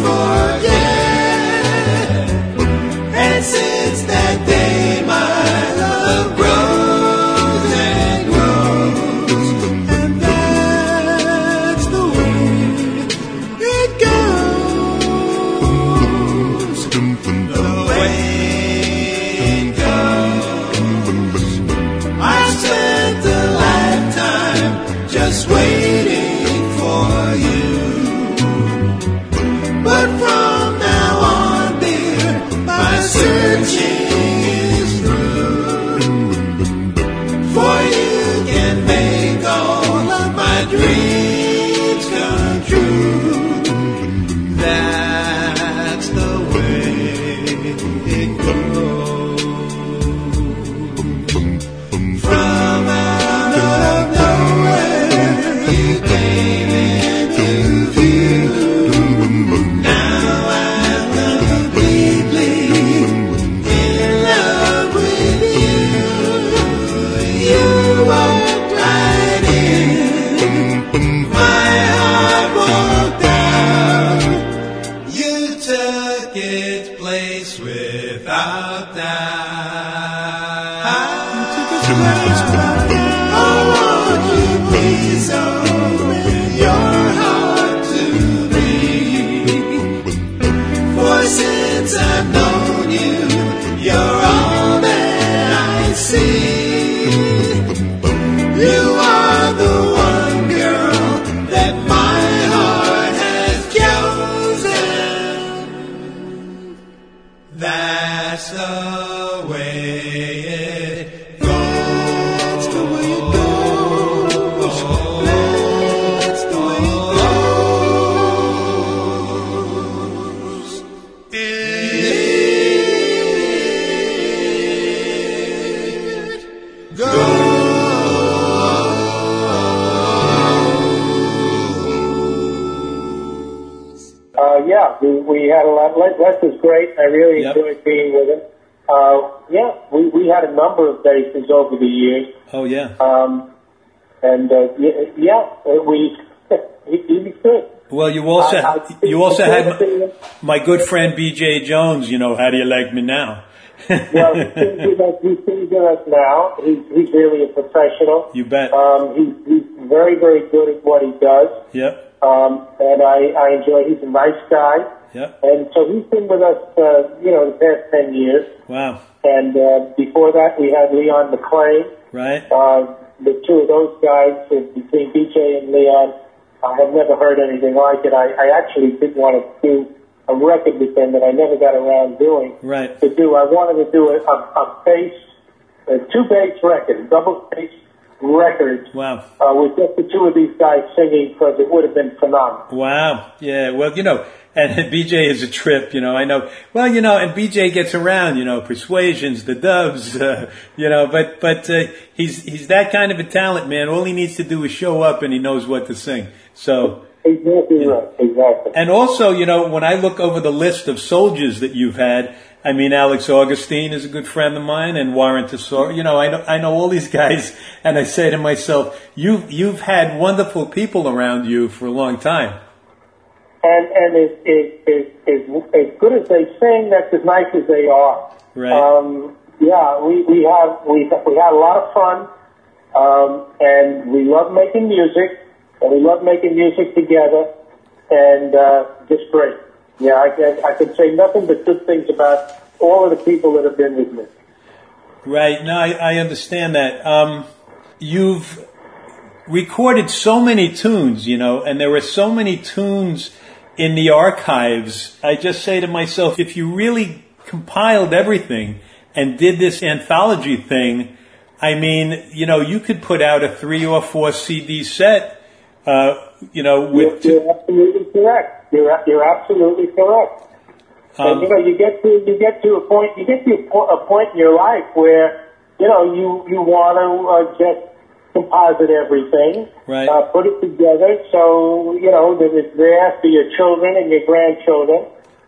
forget. And since that day, my love grows and grows. And that's the way it goes. The way it goes. I spent a lifetime just waiting for you. But from now on, dear, my searching is through. For you can make all of my dreams come true. That's the way it goes. From out of nowhere, you came into view. Now I'm completely in love with you. You walked right in, my heart broke down. You took its place without doubt. You took its place without doubt. Oh, won't you please open your heart to me? For since I've known you, you're all that I see. You are the one girl that my heart has chosen. That's the way it goes. That's the way it goes. That's the way it goes. It goes. Uh, yeah, we, we had a lot. Les, Les was great. I really Yep. enjoyed being with him. Uh, yeah, we, we had a number of bases over the years. Oh yeah. Um, and, uh, y- yeah, we, he, he was good. Well, you also I- I- you also had my, well, my good friend B J Jones. You know, how do you like me now? he sings with us, he sings with us now. He's, he's really a professional. You bet. Um, he's, he's very, very good at what he does. Yep. Um, and I, I enjoy, he's a nice guy. Yep. And so he's been with us, uh, you know, the past ten years. Wow. And uh, before that, we had Leon McClain. Right. Uh, the two of those guys, uh, between B J and Leon, I have never heard anything like it. I, I actually did want to do a record with them that I never got around doing. Right. To do, I wanted to do a, a, a bass, a two bass record, double bass record. Wow. Uh, with just the two of these guys singing, because it would have been phenomenal. Wow. Yeah. Well, you know, and B J is a trip, you know, I know. Well, you know, and B J gets around, you know, Persuasions, the Doves, uh, you know, but, but, uh, he's, he's that kind of a talent, man. All he needs to do is show up and he knows what to sing. So. Exactly right. Exactly. And also, you know, when I look over the list of soldiers that you've had, I mean, Alex Augustine is a good friend of mine, and Warren Tesoro. You know, I know I know all these guys, and I say to myself, you've you've had wonderful people around you for a long time. And and as, as, as, as, as good as they sing, that's as nice as they are. Right. Um, yeah, we, we have we we had a lot of fun, um, and we love making music, and we love making music together, and uh, just great. Yeah, I, I, I could say nothing but good things about all of the people that have been with me. Right. No, I, I understand that. Um, you've recorded so many tunes, you know, and there were so many tunes in the archives. I just say to myself, if you really compiled everything and did this anthology thing, I mean, you know, you could put out a three or four C D set, uh, you know, with... You're, you're absolutely correct. You're, you're absolutely correct. Um, and, you know, you get to, you get to a point, you get to a, po- a point in your life where, you know, you, you want to uh, just composite everything, right. uh, put it together so, you know, that it's there for your children and your grandchildren.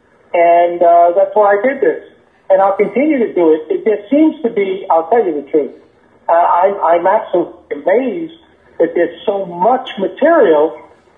And uh, that's why I did this. And I'll continue to do it. It there seems to be, I'll tell you the truth, uh, I'm, I'm absolutely amazed that there's so much material.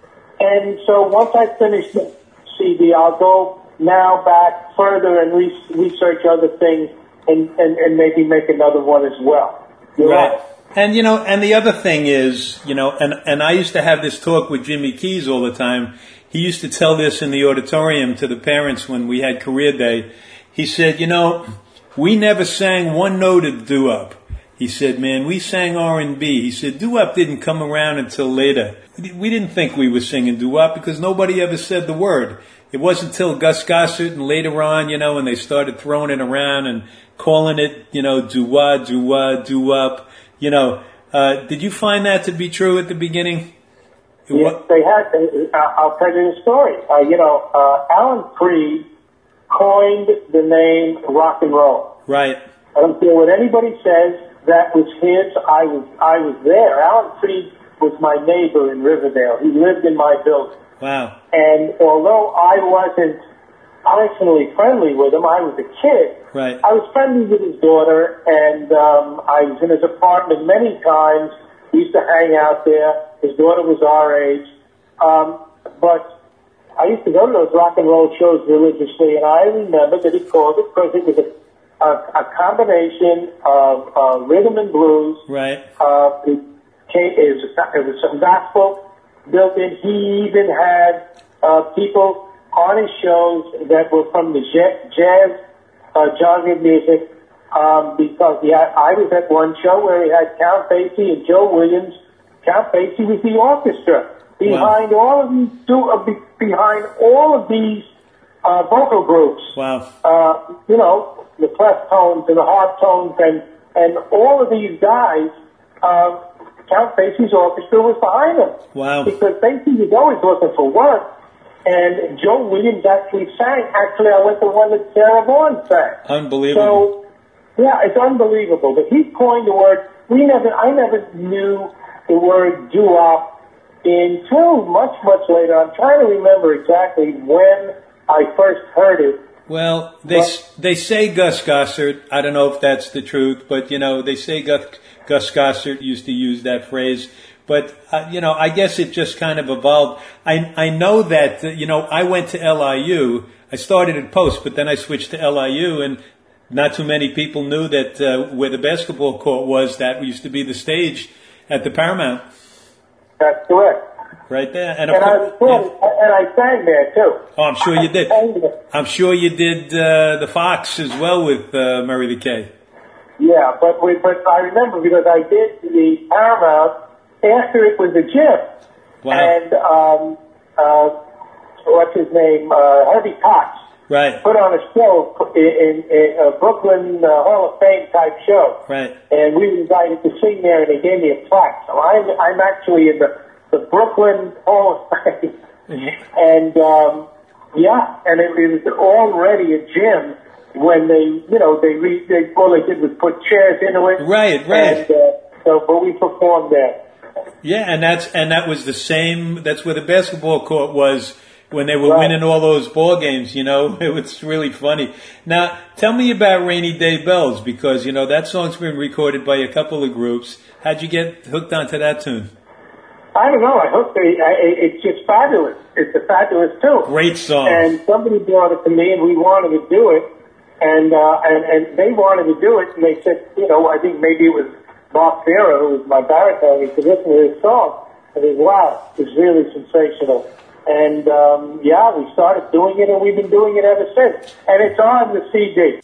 And so once I finish the C D, I'll go now back further and re- research other things and, and, and maybe make another one as well. You're right. right. And, you know, and the other thing is, you know, and, and I used to have this talk with Jimmy Keys all the time. He used to tell this in the auditorium to the parents when we had career day. He said, you know, we never sang one note of doo-wop. He said, man, we sang R and B. He said, doo-wop didn't come around until later. We didn't think we were singing doo-wop because nobody ever said the word. It wasn't until Gus Gossett and later on, you know, when they started throwing it around and calling it, you know, doo-wah, doo-wah, doo-wop. You know, uh, did you find that to be true at the beginning? Yes, they had. Uh, I'll tell you the story. Uh, you know, uh, Alan Freed coined the name rock and roll. Right. I don't care what anybody says. That was his. I was. I was there. Alan Freed was my neighbor in Riverdale. He lived in my building. Wow. And although I wasn't personally friendly with him, I was a kid. Right. I was friendly with his daughter, and um, I was in his apartment many times. We used to hang out there. His daughter was our age. Um, but I used to go to those rock and roll shows religiously, and I remember that he called it because it was a, a, a combination of uh, rhythm and blues. Right. Uh, it, came, it, was, it was some gospel built in. He even had uh, people on his shows that were from the jazz uh, genre of music, um, because he had, I was at one show where he had Count Basie and Joe Williams. Count Basie was the orchestra behind wow. all of these, uh, behind all of these uh, vocal groups. Wow. Uh, you know, the clef tones and the harp tones, and and all of these guys. Uh, Count Basie's orchestra was behind him. Wow. Because Basie was always looking for work. And Joe Williams actually sang. Actually, I went to one that Sarah Vaughan sang. Unbelievable. So, yeah, it's unbelievable. But he coined the word. We never, I never knew the word doo-wop until much, much later. I'm trying to remember exactly when I first heard it. Well, they but, they say Gus Gossett. I don't know if that's the truth, but you know, they say Gus, Gus Gossett used to use that phrase. But, uh, you know, I guess it just kind of evolved. I I know that, uh, you know, I went to L I U. I started at Post, but then I switched to L I U, and not too many people knew that uh, where the basketball court was, that used to be the stage at the Paramount. That's correct. Right there. And, and, I, was cool. yeah. and I sang there, too. Oh, I'm sure you did. I'm sure you did uh, the Fox as well with uh, Murray the K. Yeah, but, we, but I remember because I did the Paramount after it was a gym. Wow. And, um, uh, what's his name, uh, Herbie Cox. Right. Put on a show in, in, in a Brooklyn uh, Hall of Fame type show. Right. And we were invited to sing there, and they gave me a plaque. So I'm, I'm actually in the, the Brooklyn Hall of Fame. Mm-hmm. And, um, yeah, and it, it was already a gym when they, you know, they, re, they all they did was put chairs into it. Right, right. And, uh, so, but we performed there. Yeah, and that's and that was the same. That's where the basketball court was when they were right. winning all those ball games. You know, it was really funny. Now, tell me about Rainy Day Bells, because you know that song's been recorded by a couple of groups. How'd you get hooked onto that tune? I don't know. I hooked. It, it's just fabulous. It's a fabulous tune. Great song. And somebody brought it to me, and we wanted to do it, and uh, and and they wanted to do it, and they said, you know, I think maybe it was Mark Vera, who was my baritone. He said, listen to this song. I said, wow, it's really sensational. And, um, yeah, we started doing it, and we've been doing it ever since. And it's on the C D.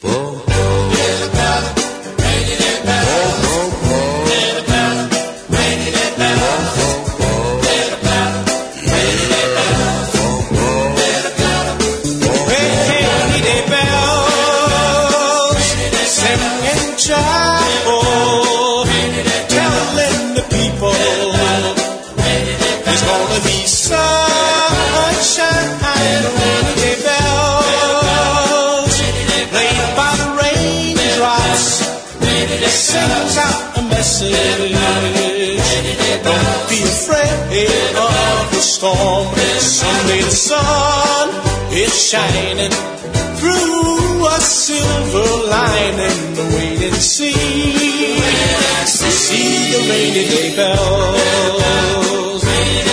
Rainy day bells, singing chapel. There's gonna be sunshine, rainy day bells, played by the raindrops, sings out a message. Don't be afraid of the storm. Someday the sun is shining through a silver lining. Wait and see, see the rainy day bells.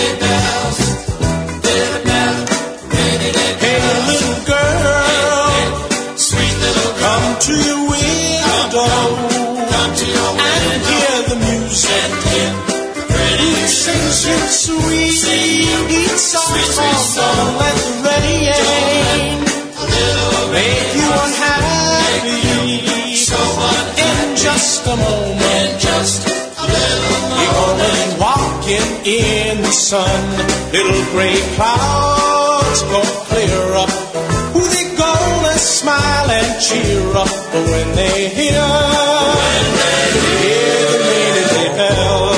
Hey, little girl, sweet little, come to your window and hear the music. It sings you sweet, each song, don't let the rain make you unhappy. In just a moment, you're gonna be walking in the sun. Little gray clouds gonna clear up. Who they gonna smile and cheer up when they hear, when they hear the rainy day bell.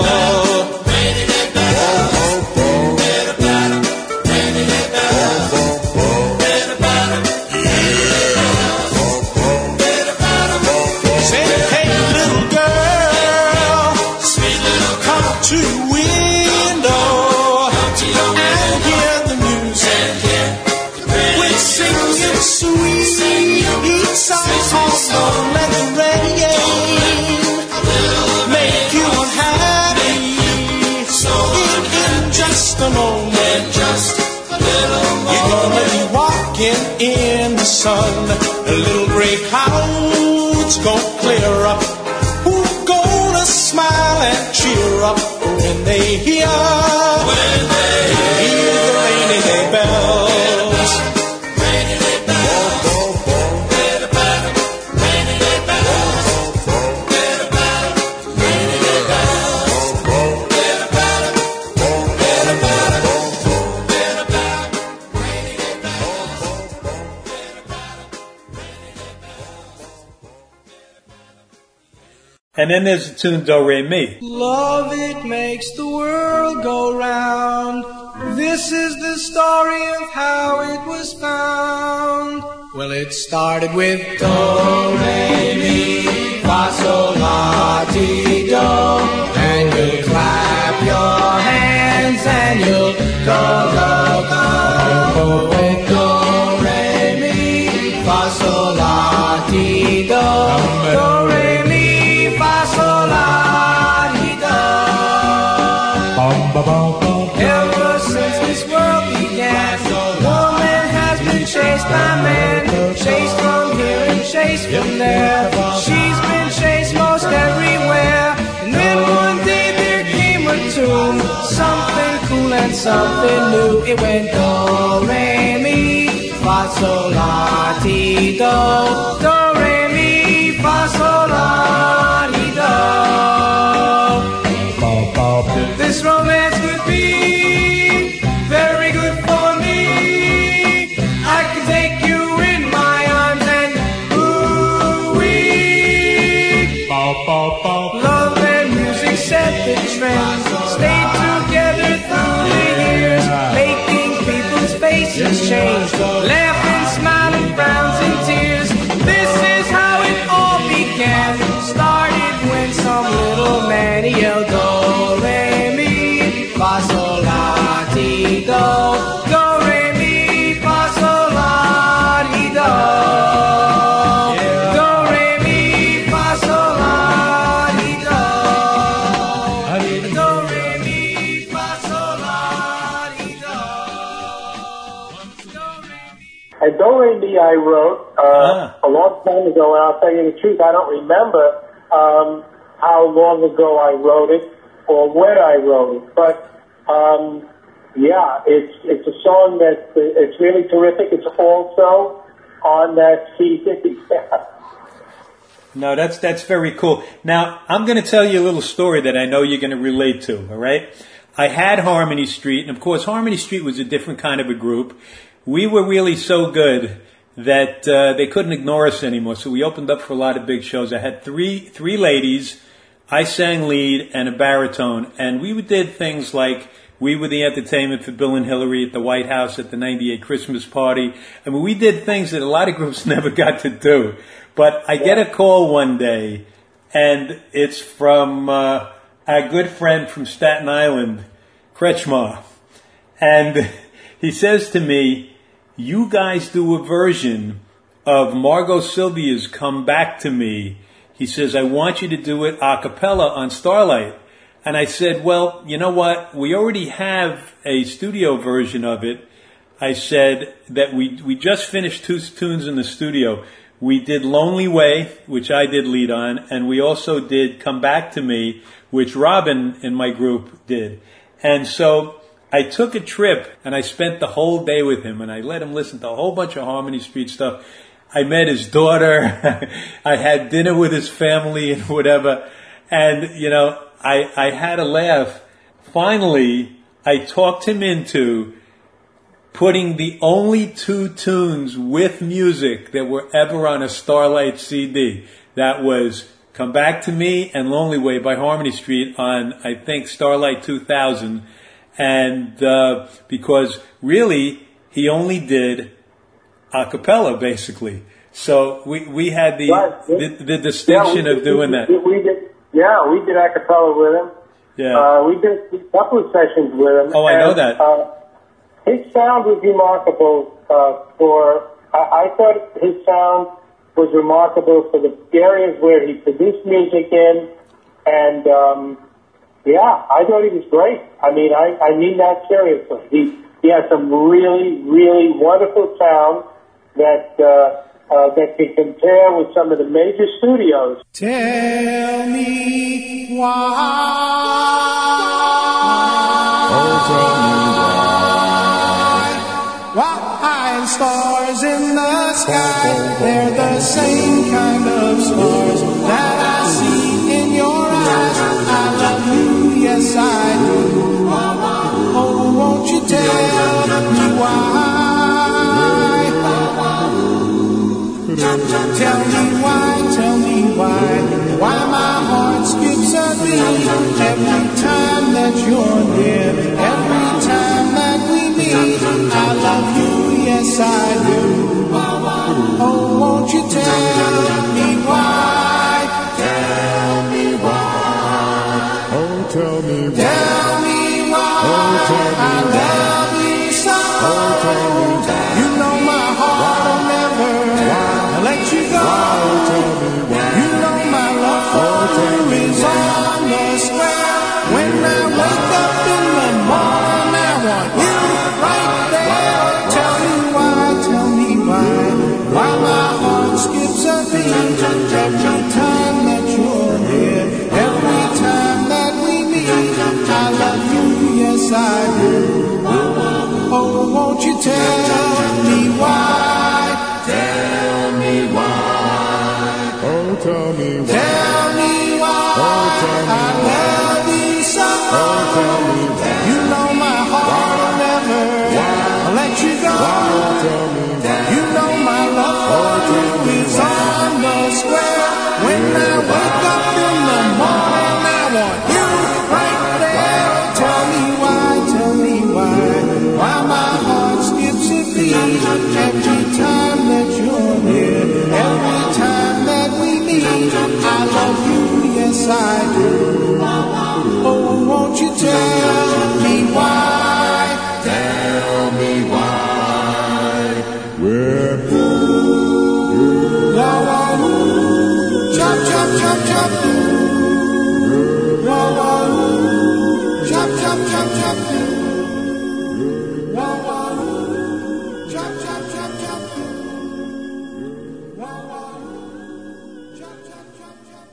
In the sun, the little gray clouds gonna clear up. Who's gonna smile and cheer up when they hear, when they hear the rainy day bells? Rainy day bells. Rainy day bells. Rainy day bells. Rainy day bells. Rainy day And then there's the tune Do Re Mi. Love, it makes the world go round. This is the story of how it was found. Well, it started with Do, Re, Mi, Fa, Sol, La, Ti, Do. And you'll clap your hands and you'll go, go, go. With Do, Re, Mi, Fa, Sol, La, Ti, Do. Do, Re, Mi. Ever since this world began, woman has been chased by man, chased from here and chased from there. She's been chased most everywhere. And then one day there came a tune, something cool and something new. It went Do, Re, Mi, Fa, Sol, La, Ti, Do. Do, Re, Mi, Fa, Sol, La, Ti, Do. This romance could be very good for me. I can take you in my arms and ooh-wee. Love and music set the trend. Stayed together through the years, making people's faces change. Laughing, smiling, frowns and tears. This is how it all began. Started when some little man yelled Do, Re, Mi, Fa, Sol, La, Ti, Do. Do, Re, Mi, Fa, Sol, La, Ti, Do. Do, Re, Mi, Fa, Sol, La, Ti, Do. Do, Re, Mi, Fa, Sol, La, Ti, Do. And Do, Re, Mi I wrote uh, ah. a long time ago, and I'll tell you the truth, I don't remember um, how long ago I wrote it or when I wrote it, but um, yeah, it's it's a song that uh, it's really terrific. It's also on that C D. No, that's that's very cool. Now, I'm going to tell you a little story that I know you're going to relate to, all right? I had Harmony Street, and of course, Harmony Street was a different kind of a group. We were really so good that uh, they couldn't ignore us anymore, so we opened up for a lot of big shows. I had three three ladies. I sang lead and a baritone, and we did things like we were the entertainment for Bill and Hillary at the White House at the ninety-eight Christmas party. I mean, we did things that a lot of groups never got to do. But I get a call one day, and it's from uh, our good friend from Staten Island, Kretschmar. And he says to me, you guys do a version of Margot Sylvia's Come Back to Me. He says, I want you to do it a cappella on Starlight. And I said, well, you know what? We already have a studio version of it. I said that we we just finished two tunes in the studio. We did Lonely Way, which I did lead on, and we also did Come Back to Me, which Robin in my group did. And so I took a trip, and I spent the whole day with him, and I let him listen to a whole bunch of Harmony Street stuff. I met his daughter. I had dinner with his family and whatever. And, you know, I, I had a laugh. Finally, I talked him into putting the only two tunes with music that were ever on a Starlight C D. That was Come Back to Me and Lonely Way by Harmony Street on, I think, Starlight two thousand. And uh, because really, he only did a cappella, basically. So we, we had the, right. the the distinction yeah, we, of doing we, that. We did, yeah, we did a cappella with him. Yeah. Uh, we did a couple of sessions with him. Oh, I and, know that. Uh, his sound was remarkable uh, for, I, I thought his sound was remarkable for the areas where he produced music in. And, um, yeah, I thought he was great. I mean, I, I mean that seriously. He, he has some really, really wonderful sound that, uh, uh, that can compare with some of the major studios. Tell me why. Oh, tell me Why stars in the sky, they're the same kind of stars that I see in your eyes. I love you, yes I do. Oh, won't you tell me why? Tell me why, tell me why, why my heart skips a beat every time that you're near, every time that we meet. I love you, yes I do. Oh, won't you tell me why? Tell me why. Oh, tell me why. Tell me why. Oh, tell me I why. love you so. Oh, tell me why. You know my heart will never let you go. Oh, tell me why. You know my love for you is on the square. When I wake up in the morning, I want you right there. Tell me why, tell me why, why my heart skips a beat every time that you're here, every time that we meet. I love you, yes I do. Oh, won't you tell me why? Tell me why. Oh, tell me why. Tell me why. Oh, tell me I love you so. Oh, tell me why. You know my heart will never let you go. Oh, tell me why. You know my love for you is on the square. When I wake up in the morning, I want you right there. Tell me why, tell me why, why my heart skips a beat every time that you're near, every time that we meet. I love you, yes I do. Oh, won't you tell me why? Tell me why. Where Wah, wah, woo. Chop, chop, chop, chop. Wah, wah, woo. Chop, chop, chop, chop. Wah, wah, woo. Chop, chop, chop, chop. Wah, wah, woo. Chop, chop, chop, chop.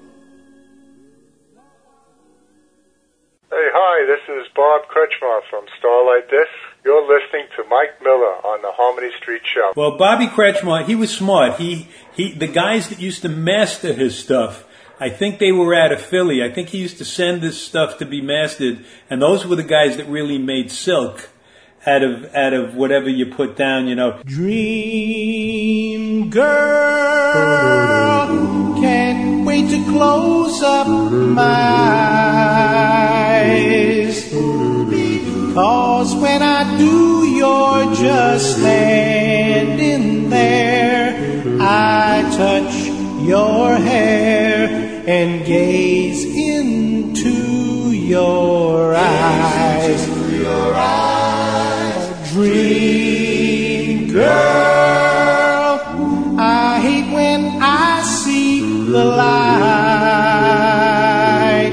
Hey, hi, this is Bob Kretschmar from Starlight Disc. You're listening to Mike Miller on the Harmony Street Show. Well, Bobby Kretschmar, he was smart. He, he, the guys that used to master his stuff, I think they were out of Philly. I think he used to send this stuff to be mastered, and those were the guys that really made silk out of, out of whatever you put down, you know. Dream girl, can't wait to close up my eyes. Cause when I do, you're just standing there. I touch your hair and gaze in into your eyes. Dream girl, I hate when I see the light,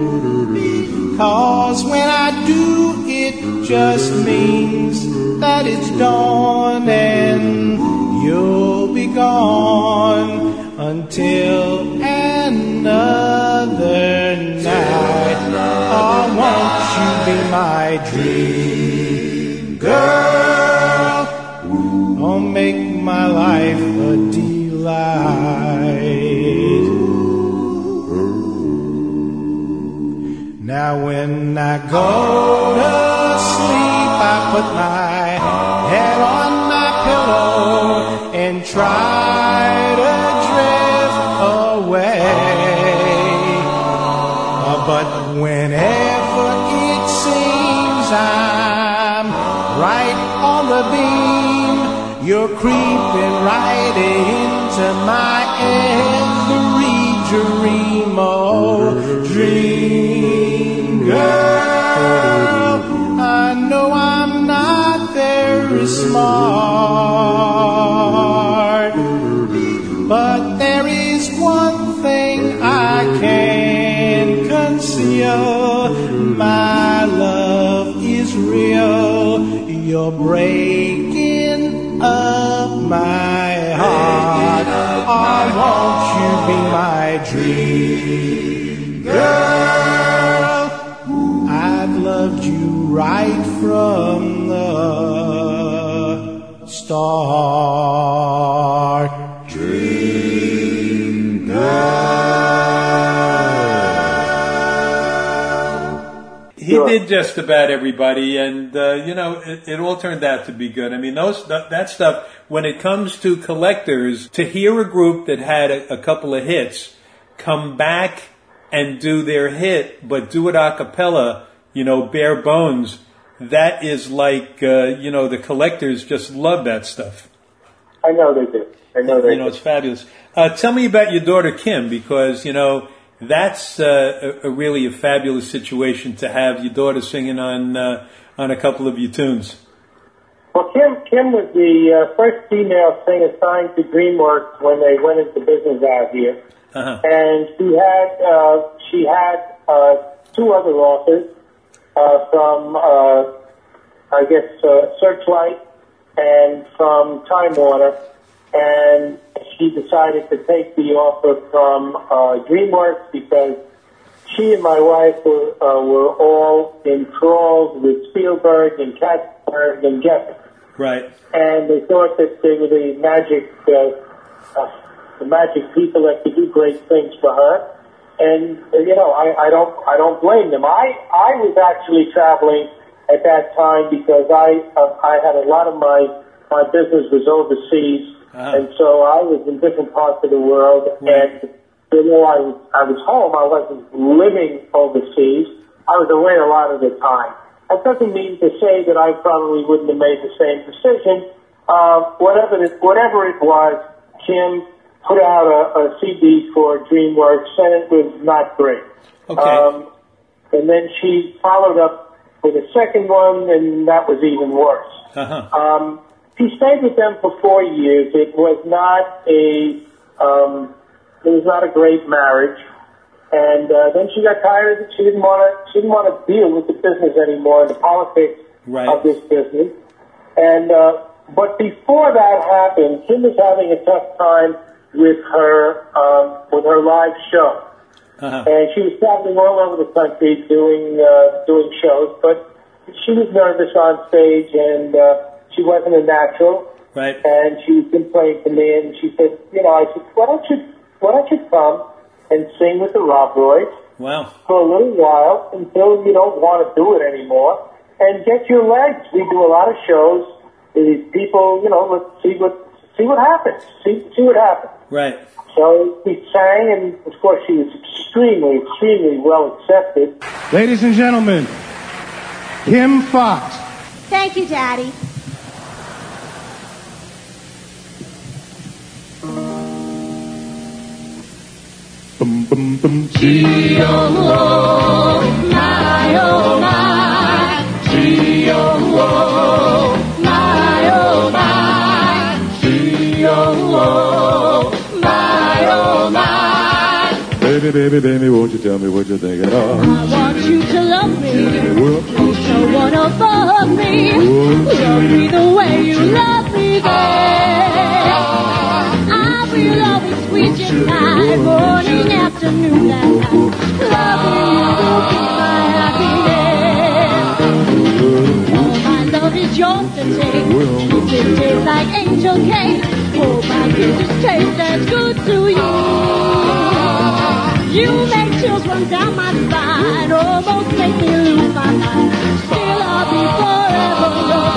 'cause when I do, it just means that it's dawn and you'll be gone until another night. Oh, won't you be my dream girl? Oh, make my life a delight. Now when I go to sleep, I put my head on my pillow and try to drift away. Uh, but whenever it seems I'm right on the beam, you're creeping right into my every dream. Oh, dream girl, I know I'm not very smart, but there is one thing I can conceal. My love is real. You're breaking up my heart. Oh, won't you be my dream girl? I've loved you right from the start. Dream girl. He did just about everybody, and uh, you know, it, it all turned out to be good. I mean, those that, that stuff. When it comes to collectors, to hear a group that had a, a couple of hits come back and do their hit, but do it a cappella, you know, bare bones, that is like, uh, you know, the collectors just love that stuff. I know they do. I know they You know, do. it's fabulous. Uh, tell me about your daughter, Kim, because, you know, that's uh, a, a really a fabulous situation to have your daughter singing on uh, on a couple of your tunes. Well, Kim, Kim was the uh, first female singer signed to DreamWorks when they went into business out here. Uh-huh. And she had uh, she had uh, two other authors uh, from uh, I guess uh, Searchlight and from Time Warner, and she decided to take the offer from uh, DreamWorks because she and my wife were uh, were all enthralled with Spielberg and Katzenberg and Geffen. Right. And they thought that they were the magic, uh, uh, the magic people that could do great things for her. And uh, you know, I, I don't, I don't blame them. I, I was actually traveling at that time because I, uh, I had a lot of my, my business was overseas, uh-huh. and so I was in different parts of the world. Right. And you know, I was, I was home. I wasn't living overseas. I was away a lot of the time. That doesn't mean to say that I probably wouldn't have made the same decision. Uh, whatever it, whatever it was, Kim put out a, a C D for DreamWorks, and it was not great. Okay. Um, and then she followed up with a second one, and that was even worse. Uh-huh. Um, she stayed with them for four years. It was not a, um, it was not a great marriage. And uh, then she got tired. She didn't want to. She didn't want to deal with the business anymore, the politics right. of this business. And uh, but before that happened, Kim was having a tough time with her um, with her live show, uh-huh. and she was traveling all over the country doing uh, doing shows. But she was nervous on stage, and uh, she wasn't a natural. Right. And she complained to me, and she said, "You know, I said, why don't you why don't you come and sing with the Rob Roys wow. for a little while until you don't want to do it anymore, and get your legs. We do a lot of shows. These people, you know, let's see what see what happens. See see what happens." Right. So we sang, and of course she was extremely, extremely well accepted. Ladies and gentlemen, Kim Fox. Thank you, Daddy. Bum, bum, bum. Gee, oh, oh, my, oh, my. Gee, oh, oh, my, oh, my. Gee, oh, oh, my, oh, my. Baby, baby, baby, won't you tell me what you're thinking of? I want you to love me. Whoop. Please don't want to fuck me. Whoop. Love me the way you love me, babe. I will always squeeze you night, morning, afternoon, and night. Loving you will be my happiness. Oh, my love is yours to take. Kisses taste like angel cake. Oh, my kisses taste as good to you. You make chills run down my spine, almost make me lose my mind. Still I'll be forever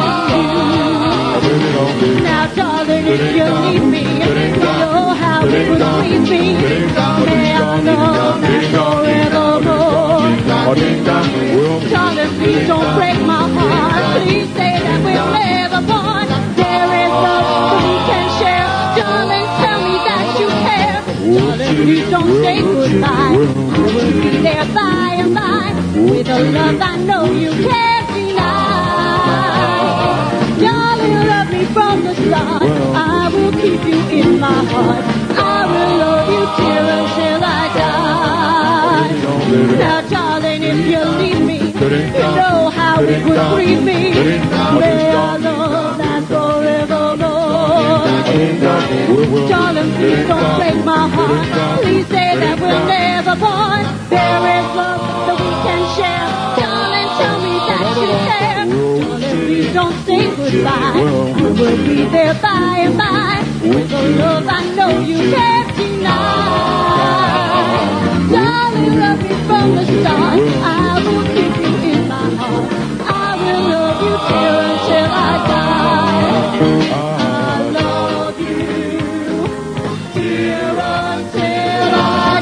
loving you. Now, darling, if you need me, you know how it would please me. May our love last forevermore. Darling, please don't break my heart. Please say that we'll never part. There is love we can share. Darling, tell me that you care. Darling, please don't say goodbye. I will be there by and by with a love I know you can't deny. Darling, love me from the start. I will keep you in my heart. I will love you till until I die. Now, darling, if you leave me, you know how it would grieve me. May our love last forevermore. Darling, please don't break my heart. Please say that we'll never part. There is love that we can share. Darling, tell me that you care. Darling, please don't say goodbye. I will be there by and by with a love I know you can't deny. Darling, love me from the start. I will keep you in my heart. I will love you till until I die. I love you till until I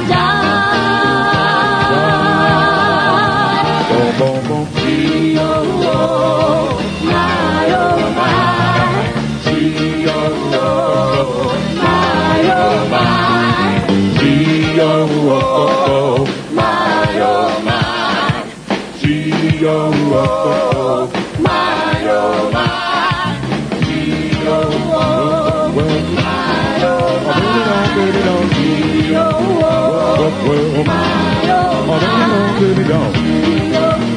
die. Gee, oh, oh, my, oh, my. Gee, oh, oh, my, oh, my. Gee, oh, oh, My, oh, my. gee, oh, oh, My, oh, my. Gee, oh, oh, my, oh, my. baby, don't Gee, oh, oh, well, my, oh, oh, my. baby, don't. Gee, oh,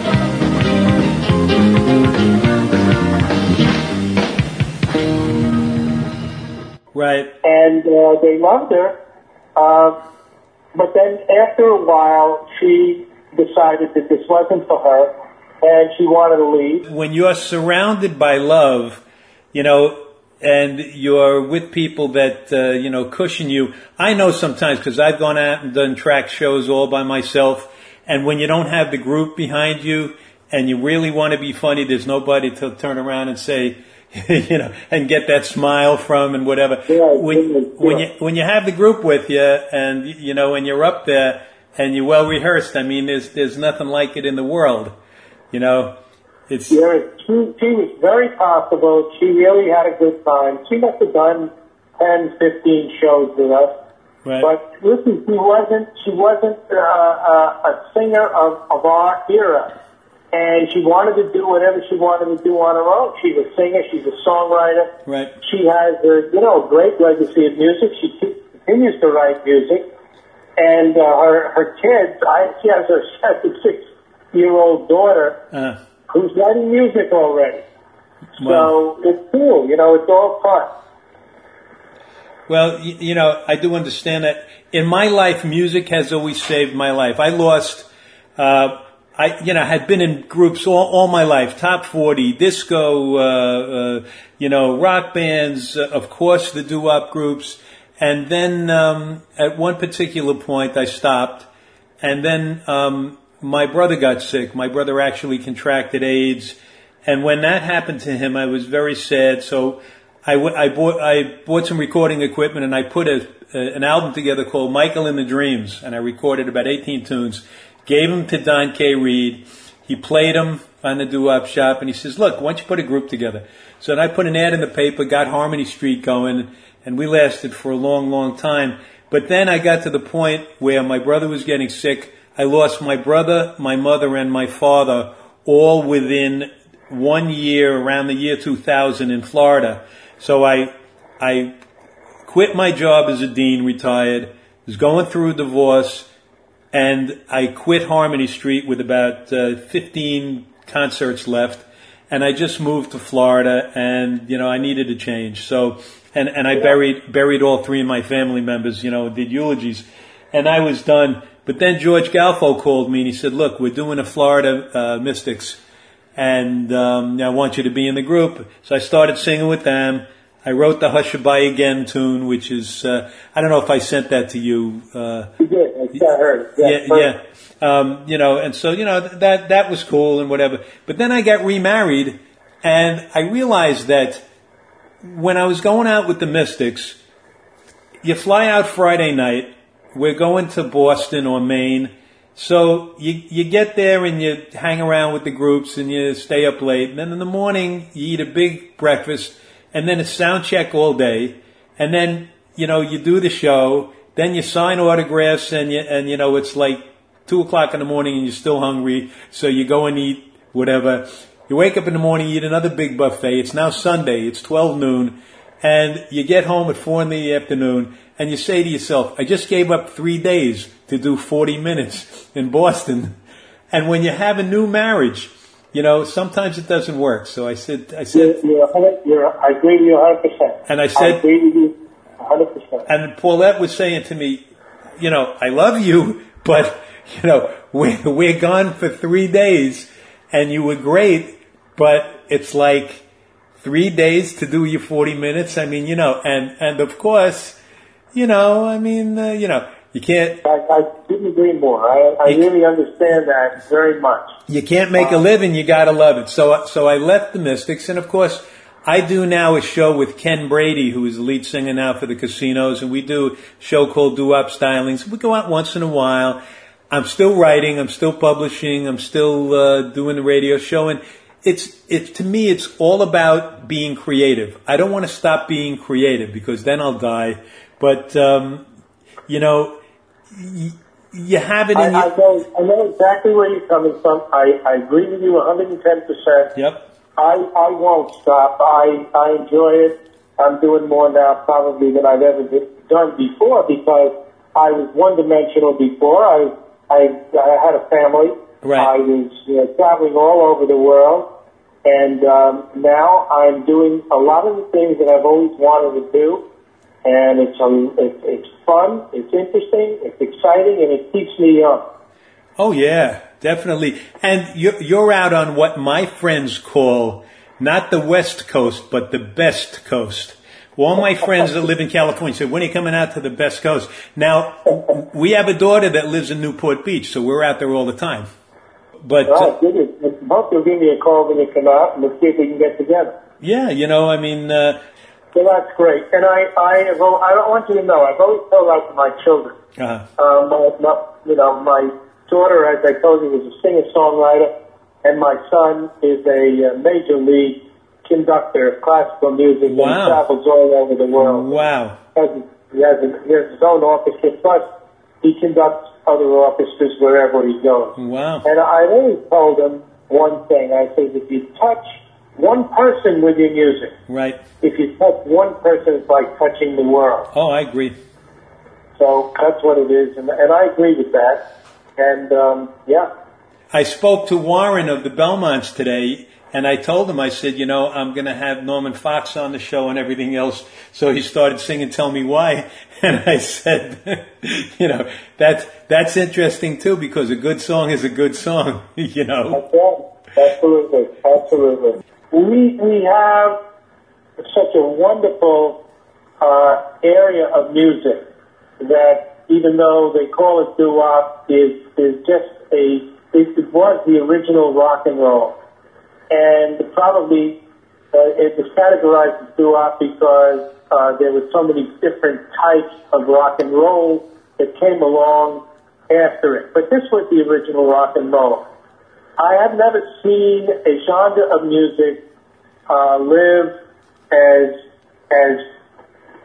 Right. And uh, they loved her. Uh, but then after a while, she decided that this wasn't for her, and she wanted to leave. When you're surrounded by love, you know, and you're with people that, uh, you know, cushion you. I know sometimes because I've gone out and done track shows all by myself, and when you don't have the group behind you and you really want to be funny, there's nobody to turn around and say, you know, and get that smile from and whatever. Yeah, when, yeah. when you when you have the group with you, and you know, when you're up there and you're well rehearsed, I mean, there's there's nothing like it in the world. You know, it's Yeah, she, she was very possible. She really had a good time. She must have done ten, fifteen shows with us. right. But listen, she wasn't she wasn't uh, uh, a singer of, of our era. And she wanted to do whatever she wanted to do on her own. She's a singer. She's a songwriter. Right. She has a, you know, a great legacy of music. She continues to write music. And uh, her her kids, I, she has a seventy-six-year-old daughter Uh, who's writing music already. Wow. So it's cool. You know, it's all fun. Well, you, you know, I do understand that. In my life, music has always saved my life. I lost, uh, I, you know, had been in groups all, all my life, top forty, disco, uh, uh, you know, rock bands, uh, of course, the doo-wop groups. And then, um, at one particular point, I stopped. And then, um, my brother got sick. My brother actually contracted AIDS. And when that happened to him, I was very sad. So I, w- I bought, I bought some recording equipment and I put a, a, an album together called Michael and the Dreams. And I recorded about eighteen tunes, gave them to Don K. Reed. He played them on the doo-wop shop and he says, look, why don't you put a group together? So then I put an ad in the paper, got Harmony Street going, and we lasted for a long, long time. But then I got to the point where my brother was getting sick. I lost my brother, my mother, and my father all within one year, around the year two thousand in Florida. So I, I quit my job as a dean, retired, was going through a divorce, and I quit Harmony Street with about uh, fifteen concerts left, and I just moved to Florida, and, you know, I needed a change. So, and, and I buried, buried all three of my family members, you know, did eulogies, and I was done. But then George Galfo called me and he said, look, we're doing a Florida uh, Mystics, and um, I want you to be in the group. So I started singing with them. I wrote the Hushabye Again tune, which is, uh, I don't know if I sent that to you. Uh, you did. I heard. Yeah, yeah. yeah. Um, you know, and so, you know, that, that was cool and whatever. But then I got remarried, and I realized that when I was going out with the Mystics, you fly out Friday night, we're going to Boston or Maine, so you, you get there and you hang around with the groups and you stay up late, and then in the morning you eat a big breakfast, and then it's sound check all day, and then, you know, you do the show, then you sign autographs, and you, and you know, it's like two o'clock in the morning and you're still hungry, so you go and eat whatever. You wake up in the morning, you eat another big buffet. It's now Sunday, it's twelve noon, and you get home at four in the afternoon, and you say to yourself, I just gave up three days to do forty minutes in Boston. And when you have a new marriage, you know, sometimes it doesn't work. So I said, I said, you're, you're, you're, I agree with you one hundred percent. And I said, I agree with you one hundred percent. And Paulette was saying to me, you know, I love you, but, you know, we're, we're gone for three days and you were great, but it's like three days to do your forty minutes. I mean, you know, and, and of course, you know, I mean, uh, you know, you can't. I, I couldn't agree more. I, I really understand that very much. You can't make a living. You got to love it. So, so I left the Mystics, and of course, I do now a show with Ken Brady, who is the lead singer now for the Casinos, and we do a show called Doo-Wop Stylings. We go out once in a while. I'm still writing. I'm still publishing. I'm still uh, doing the radio show, and it's it's to me, it's all about being creative. I don't want to stop being creative because then I'll die. But um, you know, y- you have it in I, your. I know, I know exactly where you're coming from. I, I agree with you one hundred ten percent. Yep. I, I won't stop. I, I enjoy it. I'm doing more now probably than I've ever done before because I was one-dimensional before. I, I, I had a family. Right. I was you know, traveling all over the world. And um, now I'm doing a lot of the things that I've always wanted to do. And it's, um, it's, it's fun, it's interesting, it's exciting, and it keeps me young. Oh, yeah, definitely. And you're, you're out on what my friends call not the West Coast, but the best coast. All my friends that live in California say, when are you coming out to the best coast? Now, we have a daughter that lives in Newport Beach, so we're out there all the time. But All right, good. I hope you'll give me a call when you come out, and let's see if we can get together. Yeah, you know, I mean... Uh, well, that's great. And I, I, have, I want you to know, I've always told that to my children. Uh-huh. Um, my, my, you know, my daughter, as I told you, is a singer-songwriter, and my son is a uh, major league conductor of classical music Wow. and travels all over the world. Wow. He has, he has, a, he has his own orchestra, plus he conducts other orchestras wherever he goes. Wow. And I always told him one thing. I said, if you touch one person with your music, right. if you touch one person, it's like touching the world. Oh, I agree. So that's what it is, and, and I agree with that. And, um, yeah. I spoke to Warren of the Belmonts today, and I told him, I said, you know, I'm going to have Norman Fox on the show and everything else. So he started singing Tell Me Why. And I said, you know, that's, that's interesting too, because a good song is a good song, you know. That's right. Absolutely. Absolutely. We, we have such a wonderful uh, area of music that even though they call it doo-wop, is is just a it, it was the original rock and roll, and probably uh, it was categorized as doo-wop because uh, there were so many different types of rock and roll that came along after it. But this was the original rock and roll. I have never seen a genre of music uh, live as as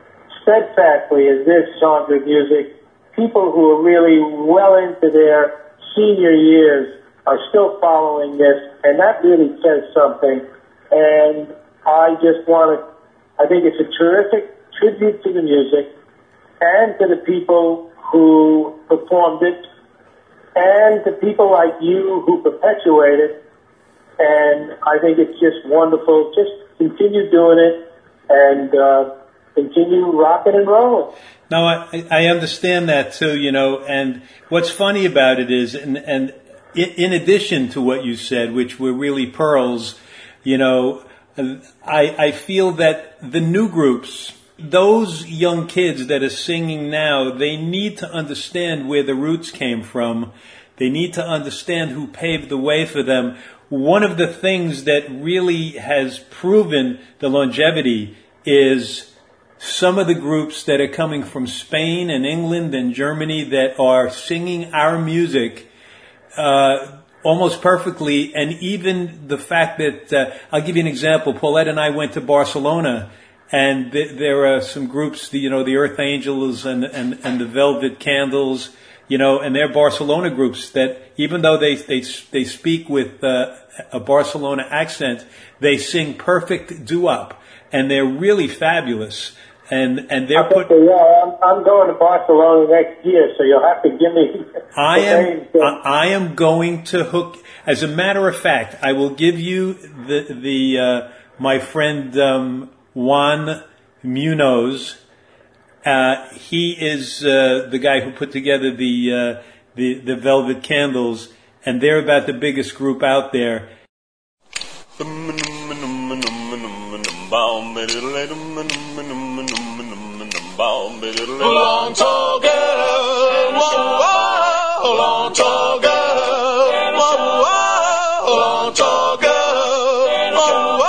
steadfastly in this genre of music. People who are really well into their senior years are still following this, and that really says something. And I just want to, I think it's a terrific tribute to the music and to the people who performed it and to people like you who perpetuate it. And I think it's just wonderful. Just continue doing it and uh, continue rocking and rolling. No, I, I understand that too, you know, and what's funny about it is, and, and in addition to what you said, which were really pearls, you know, I, I feel that the new groups, those young kids that are singing now, they need to understand where the roots came from. They need to understand who paved the way for them. One of the things that really has proven the longevity is some of the groups that are coming from Spain and England and Germany that are singing our music uh, almost perfectly. And even the fact that, uh, I'll give you an example. Paulette and I went to Barcelona, and th- there are some groups, the, you know, the Earth Angels and, and, and the Velvet Candles, you know, and they're Barcelona groups that even though they, they, they speak with uh, a Barcelona accent, they sing perfect doo-wop, and they're really fabulous. And and they're put. Yeah, I'm, I'm going to Barcelona next year, so you'll have to give me. I am. I, I am going to hook. As a matter of fact, I will give you the the uh, my friend um, Juan Munoz. Uh, he is uh, the guy who put together the uh, the the Velvet Candles, and they're about the biggest group out there. Long tall girl, whoa, whoa, long tall girl, whoa, whoa, long tall girl, whoa,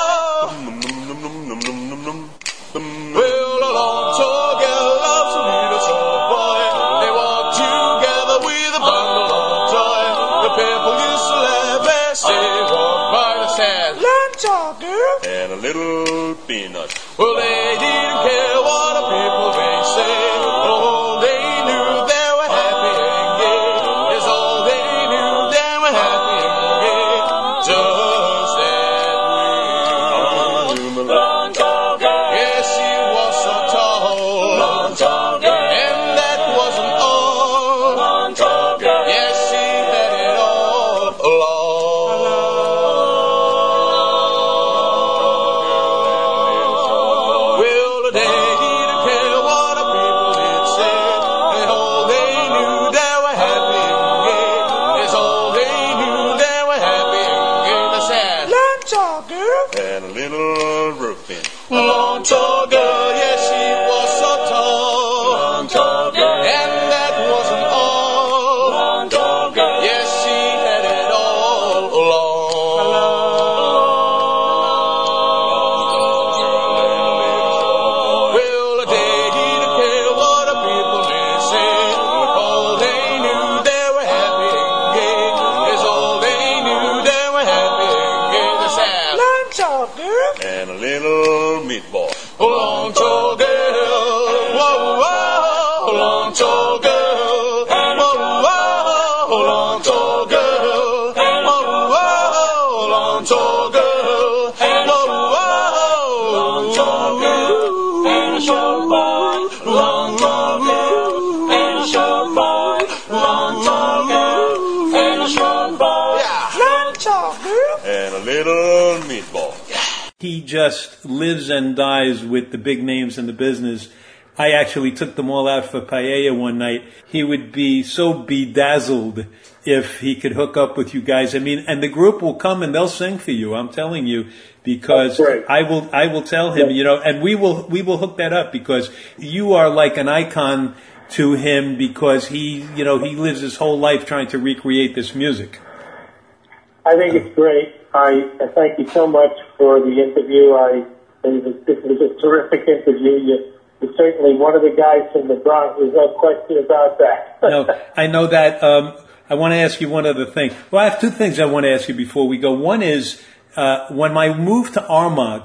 whoa. Well, a long tall girl loves a little tall boy. They walk together with a bundle of toy. The people used to laugh as they walked by the sand. Long tall girl and a little peanut. Well, they didn't care what the people they say. Oh, they knew they were happy and gay. Yes, all they knew they were happy and gay. Just that way. Long tall girl. Yes, she was so tall. Long tall girl. And that wasn't all. Long tall girl. Yes, she had it all along. Well, they didn't care what the people did say. And all they knew they were happy and gay. Yes, all they knew they were happy and gay. They said, long tall girl and a little roofing. Long tall girl, yes, she was so tall. Long tall girl, and that wasn't all. Long tall girl, yes, she had it all along. Well, they didn't care what the people did say. All they knew they were happy and gay. Yes, all they knew they were happy and gay. They said, long tall girl and a little meatball. Long tall girl, whoa, whoa, long tall girl, whoa, whoa, long tall girl, whoa, whoa, long tall girl, whoa, whoa, long tall girl, and a short boy, long tall girl, and a short boy, long tall girl, and a short boy, long tall girl, and a little meatball. He just lives and dies with the big names in the business. I actually took them all out for paella one night. He would be so bedazzled if he could hook up with you guys. I mean, and the group will come and they'll sing for you. I'm telling you, because I will, I will tell him, you know, and we will, we will hook that up because you are like an icon to him because he, you know, he lives his whole life trying to recreate this music. I think it's great. I, I thank you so much for the interview. I it was, this was a terrific interview. You, you're certainly one of the guys from the Bronx. There's no question about that. No, I know that. Um, I want to ask you one other thing. Well, I have two things I want to ask you before we go. One is, uh, when I moved to Armonk,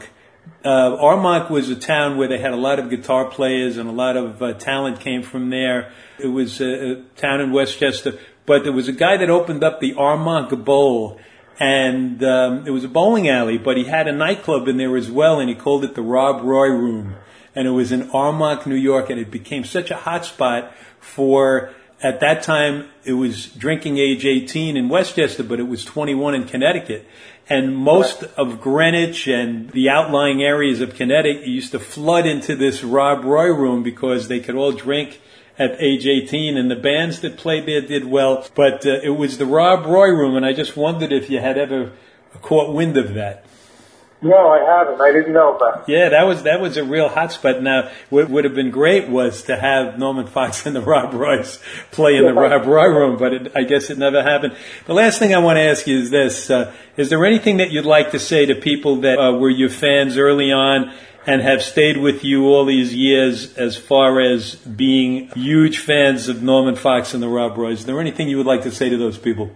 uh, Armonk was a town where they had a lot of guitar players and a lot of uh, talent came from there. It was a, a town in Westchester, but there was a guy that opened up the Armonk Bowl, and um, it was a bowling alley, but he had a nightclub in there as well, and he called it the Rob Roy Room. And it was in Armonk, New York, and it became such a hot spot for, at that time, it was drinking age eighteen in Westchester, but it was twenty-one in Connecticut. And most of Greenwich and the outlying areas of Connecticut used to flood into this Rob Roy Room because they could all drink at age eighteen, and the bands that played there did well. But uh, it was the Rob Roy Room, and I just wondered if you had ever caught wind of that. No, I haven't. I didn't know about it. Yeah, that was that was a real hot spot. Now, what would have been great was to have Norman Fox and the Rob Roys play in the Rob Roy Room, but it, I guess it never happened. The last thing I want to ask you is this. Uh, is there anything that you'd like to say to people that uh, were your fans early on and have stayed with you all these years as far as being huge fans of Norman Fox and the Rob Roys? Is there anything you would like to say to those people?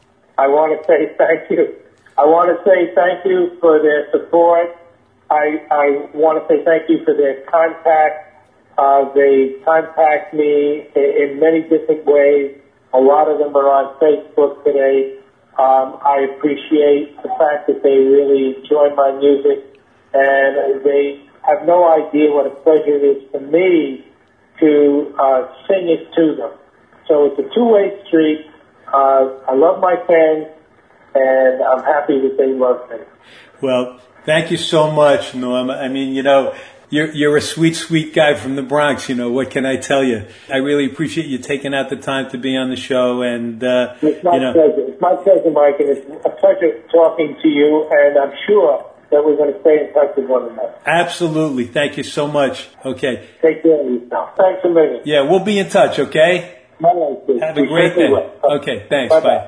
I want to say thank you. I want to say thank you for their support. I, I want to say thank you for their contact. Uh, they contact me in, in many different ways. A lot of them are on Facebook today. Um, I appreciate the fact that they really enjoy my music, and they have no idea what a pleasure it is for me to uh, sing it to them. So it's a two-way street. Uh, I love my fans, and I'm happy that they love me. Well, thank you so much, Norm. I mean, you know, you're you're a sweet, sweet guy from the Bronx. You know, what can I tell you? I really appreciate you taking out the time to be on the show. And uh, it's my you know, pleasure. It's my pleasure, Mike, and it's a pleasure talking to you. And I'm sure that we're going to stay in touch with one another. Absolutely. Thank you so much. Okay. Take care of yourself. Thanks a million. Yeah, we'll be in touch. Okay. Have a great day. Okay, thanks. Bye.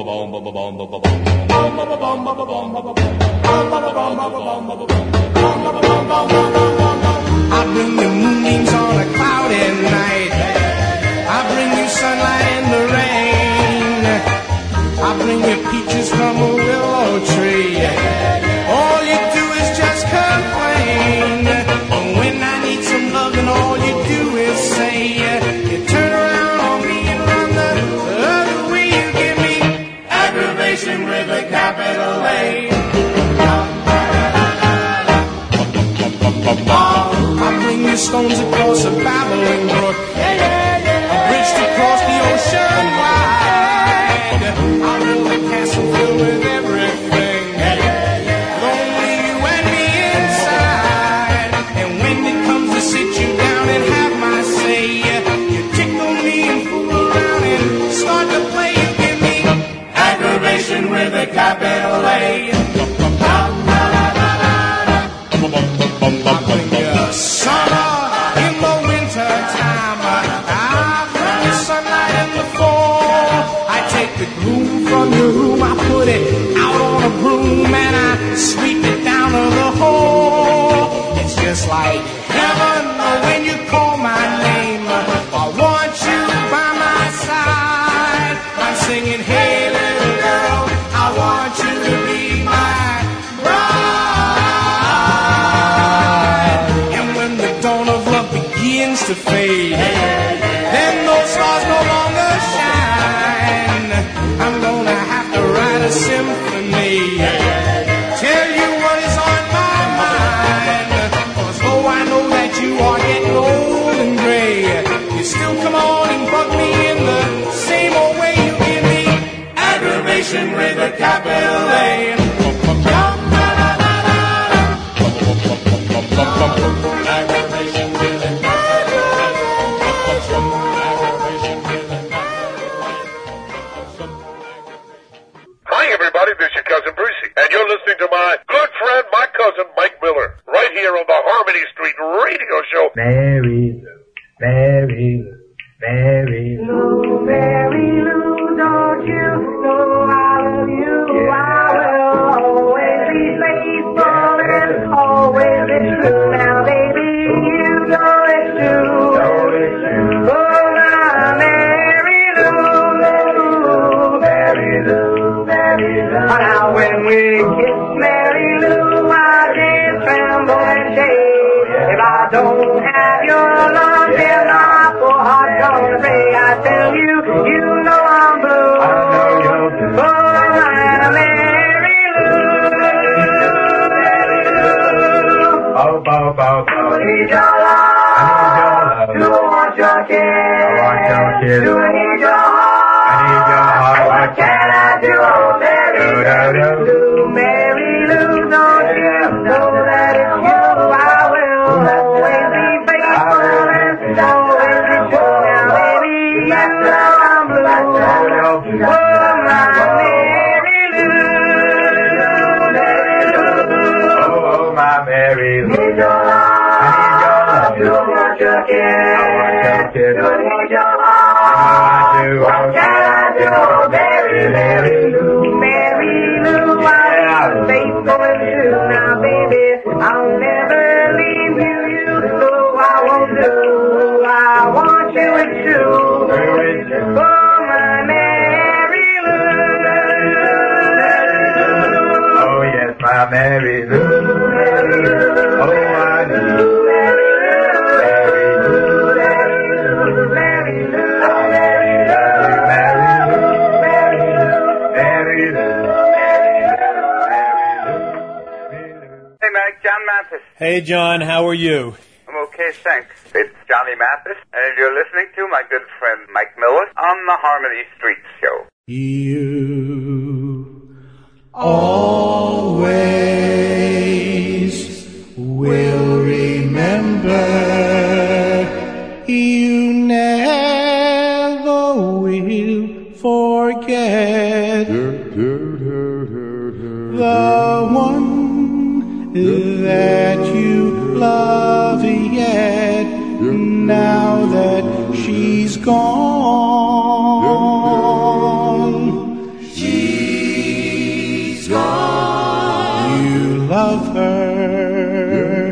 I bring you moonbeams on a cloudy night. I bring you sunlight in the rain. I bring you peaches from a willow tree. All you do is just complain. And when I need some love, and all you do is say, you turn around on me and run the other way. You give me aggravation with a capital A. I bring you stones across a babbling brook, a bridge to cross the ocean wide. I build a castle filled with everything, with only you and me inside. And when it comes to sit you down and have my say, you tickle me and fool around and start to play. You give me aggravation with a capital A. Summer in the winter time, I bring you sunlight in the fall. I take the gloom from your room, I put it out on a broom, and I sweep it down to the hall. It's just like heaven when you call my name. I want you by my side. I'm singing, hey little girl, I want you to be my bride. To fade, then those stars no longer shine. I'm gonna have to write a symphony, tell you what is on my mind. Cause though I know that you are getting old and gray, you still come on and bug me in the same old way. You give me aggravation with a capital A. Aggravation with a everybody, this is your cousin Brucey, and you're listening to my good friend, my cousin Mike Miller, right here on the Harmony Street Radio Show. Mary Lou, Mary Lou, Mary Lou, Mary Lou, don't you know I love you? Yeah. I will always be faithful and always be true. Now, baby, you know it's true. Know it's true. Oh, my Mary Lou, Lou, Mary Lou. Now when we kiss Mary Lou, I can't tremble. If I don't have your love, then my poor heart gonna break. I tell you, you know I'm blue. I know you're blue. For my Mary Lou. Oh, oh, oh, oh. I need your love. I need your love. To want your kiss. I want your kiss. To need your heart. I need your heart. What can I do, oh Mary Lou? Mary Lou, don't you know that it's you I will always be faithful and always be true. Now, baby, you know I'm blue. Oh, my Mary Lou. Oh, oh, my Mary Lou. Need your love. I need your love. Do want your kiss. I want your kiss. Do need your heart. I do. What can I do, oh, Mary, Mary Lou, Mary Lou, I'll be faithful and true. Now, baby, I'll never leave you, you know I won't do. I want you and true. For my Mary Lou. Oh, yes, my Mary Lou. Mary Lou. Oh, I do. John Mathis. Hey, John, how are you? I'm okay, thanks. It's Johnny Mathis, and you're listening to my good friend Mike Miller on the Harmony Street Show. You always will remember. You never will forget the one that you love yet, now that she's gone. She's gone. You love her.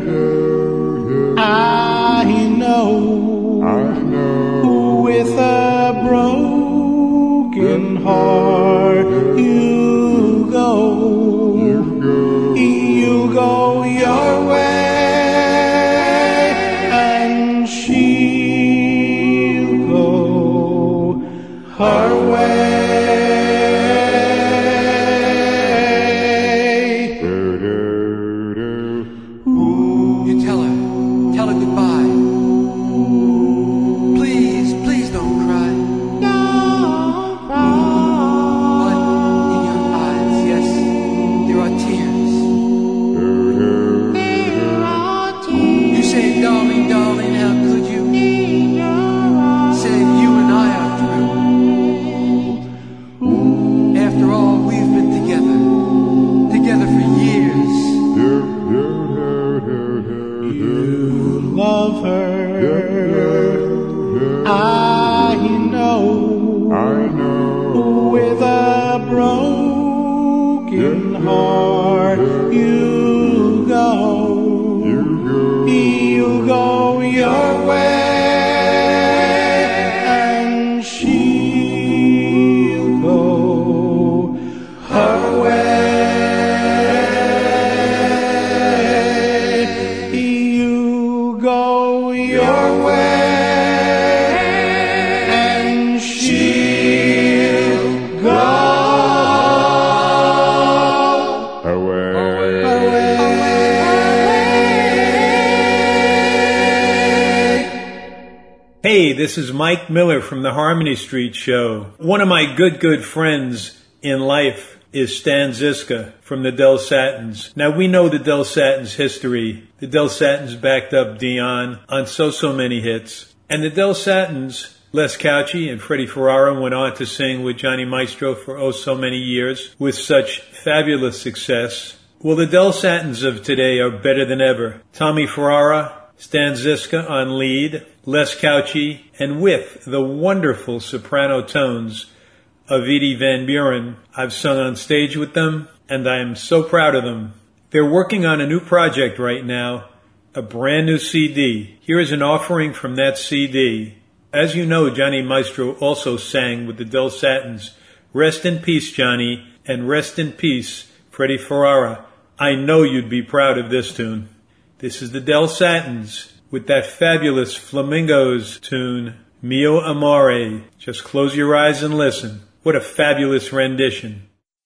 I know. I know. With a broken heart, you go. You go your way, and she'll go her way. Ooh. You tell her, tell her goodbye. Please, please don't cry. Don't cry. But in your eyes, yes, there are tears. You say, darling, darling, how could you? Say you and I are through. After all, we've been together, together for years. You love her. I know. I know. With a broken heart, you go. You go your way, and she'll go her way. You go your way, and she'll go her way. Hey, this is Mike Miller from the Harmony Street Show. One of my good, good friends in life is Stan Ziska from the Del Satins. Now, we know the Del Satins history. The Del Satins backed up Dion on so, so many hits. And the Del Satins, Les Cauchi and Freddie Ferrara went on to sing with Johnny Maestro for oh so many years with such fabulous success. Well, the Del Satins of today are better than ever. Tommy Ferrara, Stan Ziska on lead, Les Cauchi, and with the wonderful soprano tones of Edie Van Buren. I've sung on stage with them, and I am so proud of them. They're working on a new project right now, a brand new C D. Here is an offering from that C D. As you know, Johnny Maestro also sang with the Del Satins. Rest in peace, Johnny, and rest in peace, Freddie Ferrara. I know you'd be proud of this tune. This is the Del Satins with that fabulous Flamingos tune, Mio Amore. Just close your eyes and listen. What a fabulous rendition.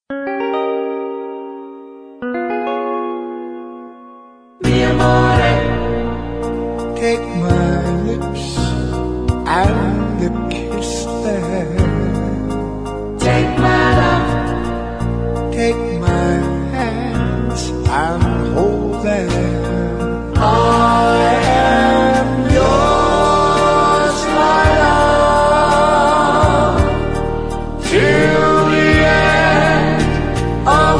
Take my lips and kiss them. Take my love. Take my hands and hold them. I am yours, my love, till the end of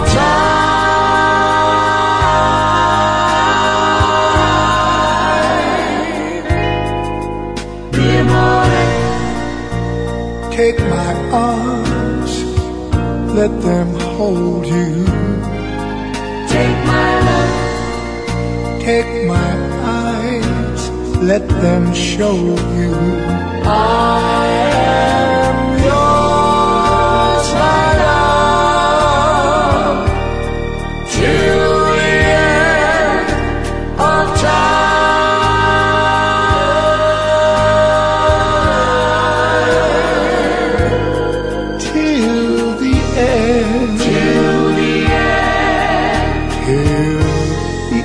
time. Dear boy, take my arms, let them hold you. Take my love, take my eyes, let them show you. I am yours, my love, till the end of time. Till the end. Till the end. Till the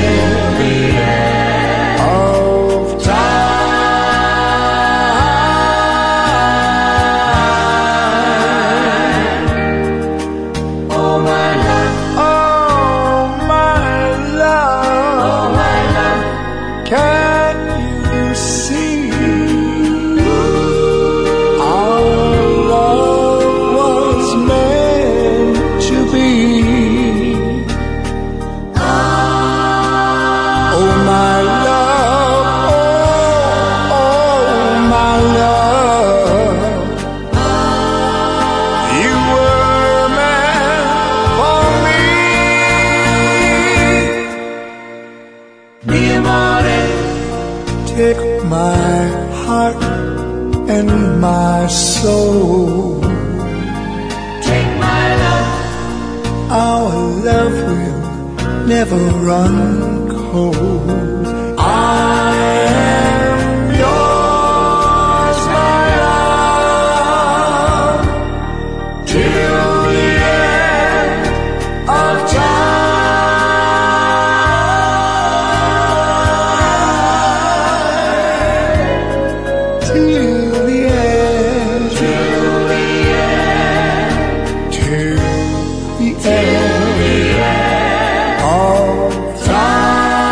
end of time. Oh my love, oh my love, oh my love, can you see our love was meant to be? Oh my love, oh, oh my love, you were meant for me. Mi amore, take my heart and my soul. Take my love, our love will never run cold. I am yours, my love, till the end of time. Till the end, till the end, till the end of time.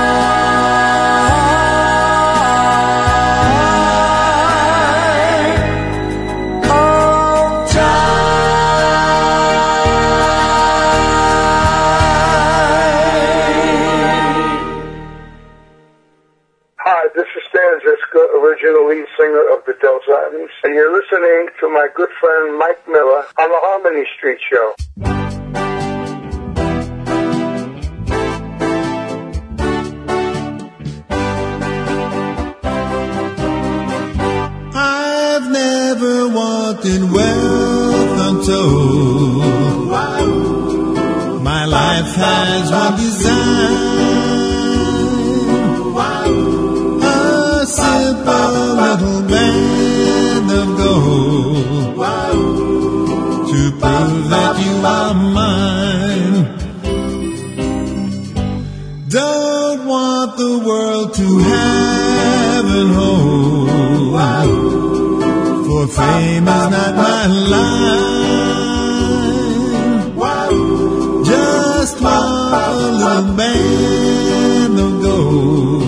Hi, this is Stan Ziska, original lead singer of the Del Satins, and you're listening to my good friend Mike Miller on the Harmony Street Show. I've never wanted wealth untold. My life has one design. A simple little band of gold to prove that you are mine. Don't want the world to have and hold, for fame is not my line. Just want a little band of gold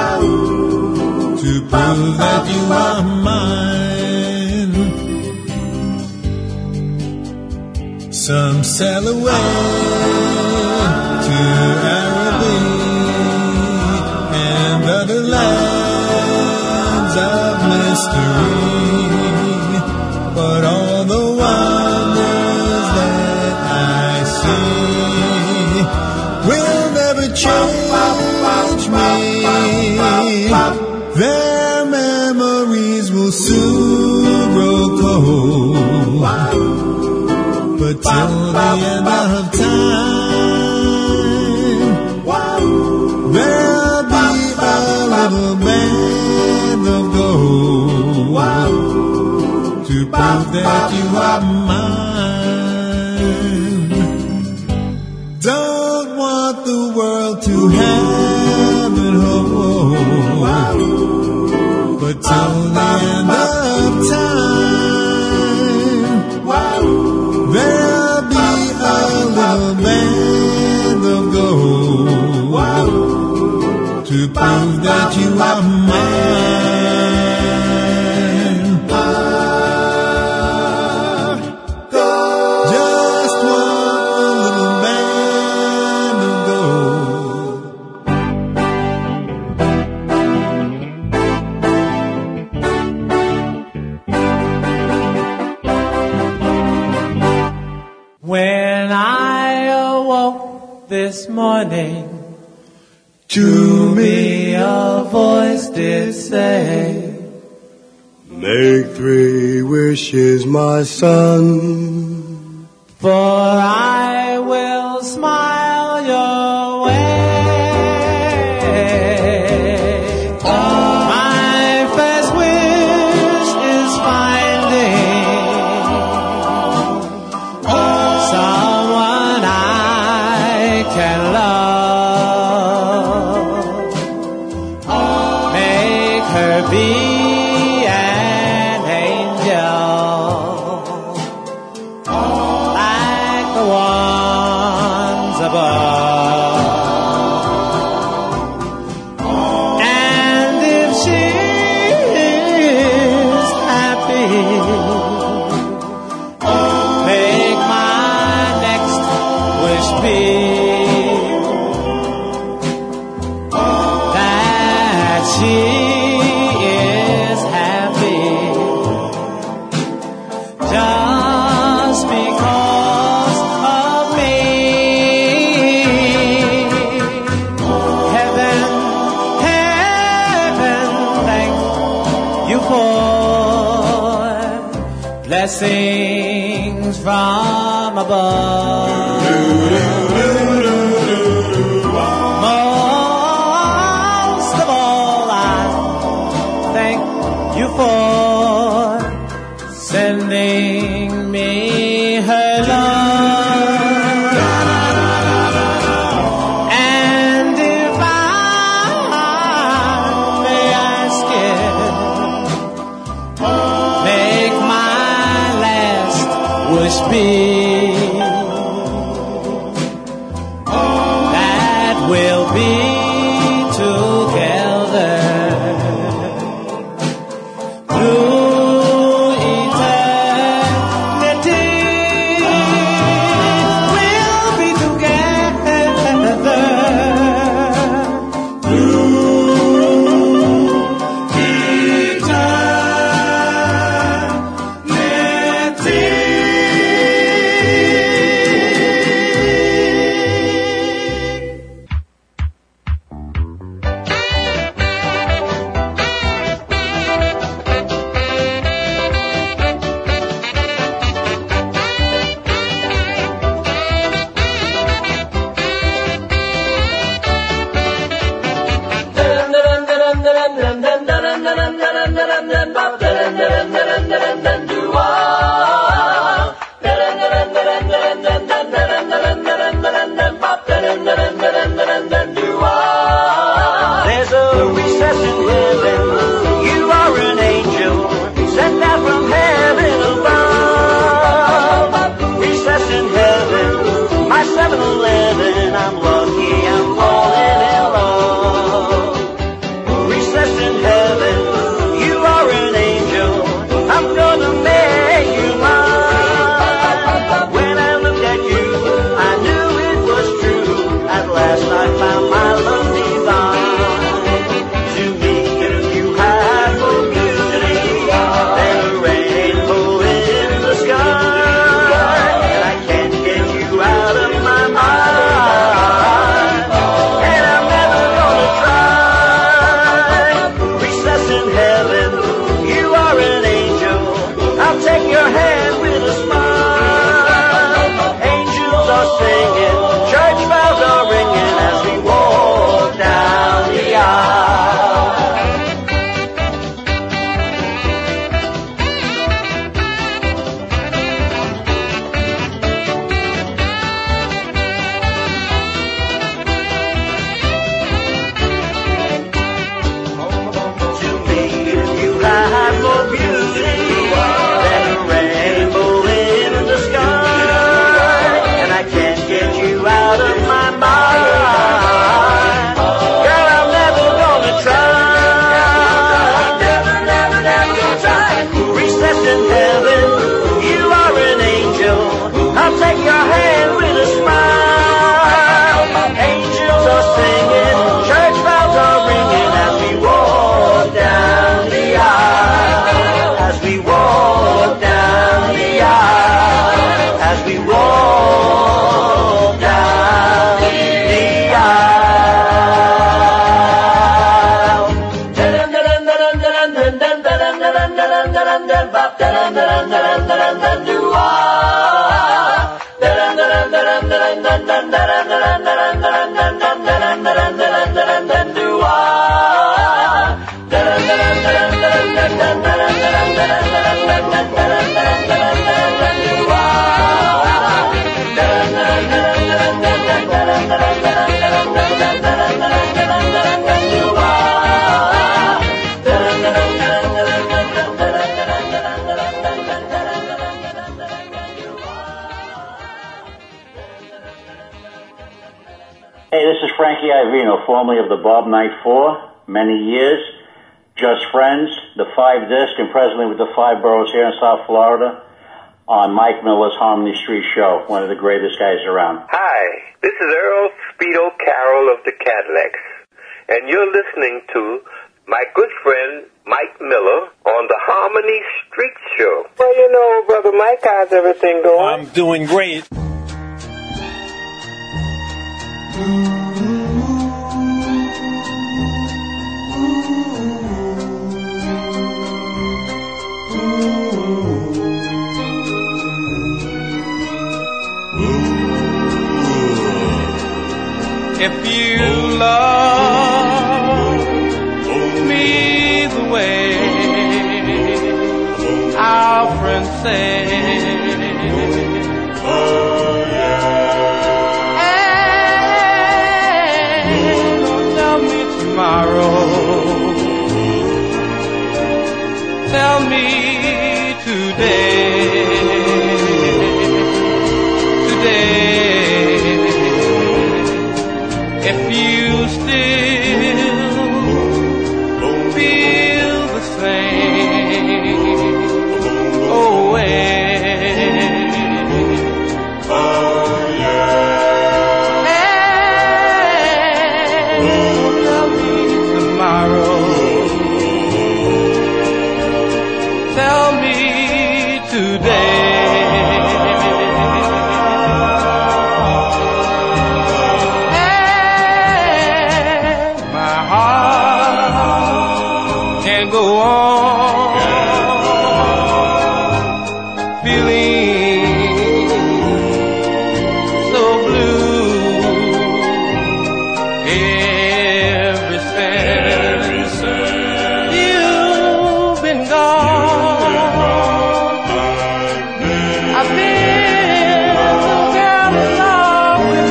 to prove that you are mine. Some sail away to Araby and other lands of mystery, but all the wonders that I see will never change me. Their memories will soon grow cold, but till the end of time, they'll prove that you are mine. Don't want the world to have it whole, but till the end of time, there'll be a little band of gold to prove that you are mine. Just want a little band of gold. When I awoke this morning, To me a voice did say, make three wishes, my son, for I will smile your way. My first wish is finding someone I can love, make her be an angel like the ones above. And if she is happy, make my next wish be that she is happy just because of me. Heaven, heaven, thank you for blessings from above. Most of all, I thank you for sending me her love. And if I may ask it, make my last wish be Hey, this is Frankie Ivino, formerly of the Bob Knight Four, many years, Just Friends, the Five Disc, and presently with the Five Boroughs here in South Florida on Mike Miller's Harmony Street Show, one of the greatest guys around. Hi, this is Earl Speedo Carroll of the Cadillacs, and you're listening to my good friend Mike Miller on the Harmony Street Show. Well, you know, Brother Mike, how's everything going? I'm doing great. If you love me the way our friends say, oh yeah, and don't tell me tomorrow, tell me today, today. If you still feel the same, oh, yeah, oh, yeah, and tell me tomorrow, tell me today. Go on feeling so blue ever since you've been gone. I've been down in love with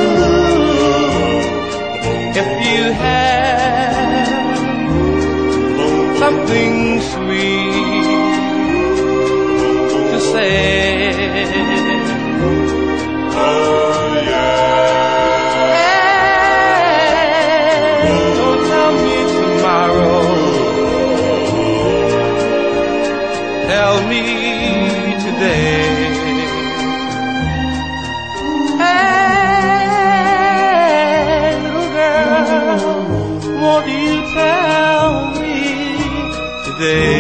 you. If you had something sweet to say, oh yeah, and don't tell me tomorrow, tell me today. Hey, little girl, won't you tell me today?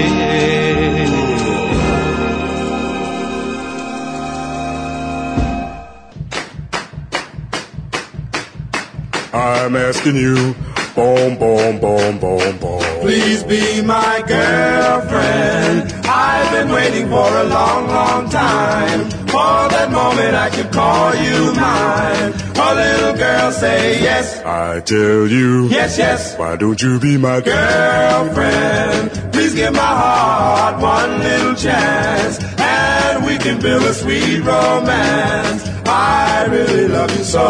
I'm asking you, boom, boom, boom, boom, boom. Please be my girlfriend. I've been waiting for a long, long time. For that moment I could call you mine. A little girl say yes. I tell you, yes, yes. Why don't you be my girlfriend? Please give my heart one little chance, and we can build a sweet romance. I really love you so.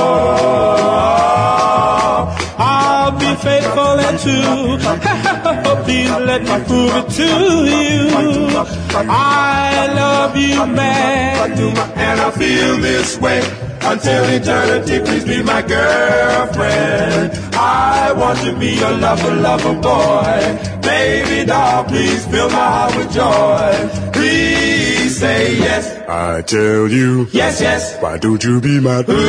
I'll be faithful and true. Please let me prove it to you. I love you, man, and I feel this way until eternity. Please be my girlfriend. I want to be your lover, lover boy. Baby doll, please fill my heart with joy. Please say yes. I tell you, yes, yes. Why don't you be my ooh,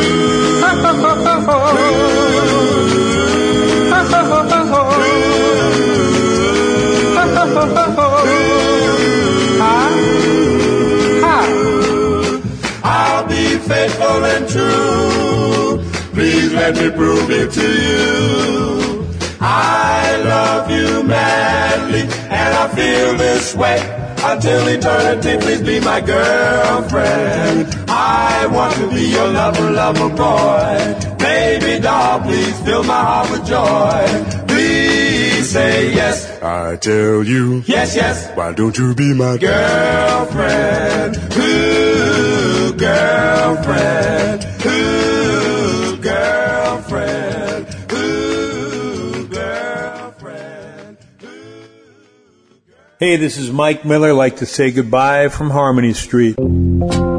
I'll be faithful and true. Please let me prove it to you. I love you madly, and I feel this way until eternity. Please be my girlfriend. I I want to be your lover, lover boy. Baby doll, please fill my heart with joy. Please say yes. I tell you, Yes, yes. why don't you be my Girlfriend, ooh, girlfriend, ooh, girlfriend, ooh, girlfriend. Hey, this is Mike Miller. I'd like to say goodbye from Harmony Street.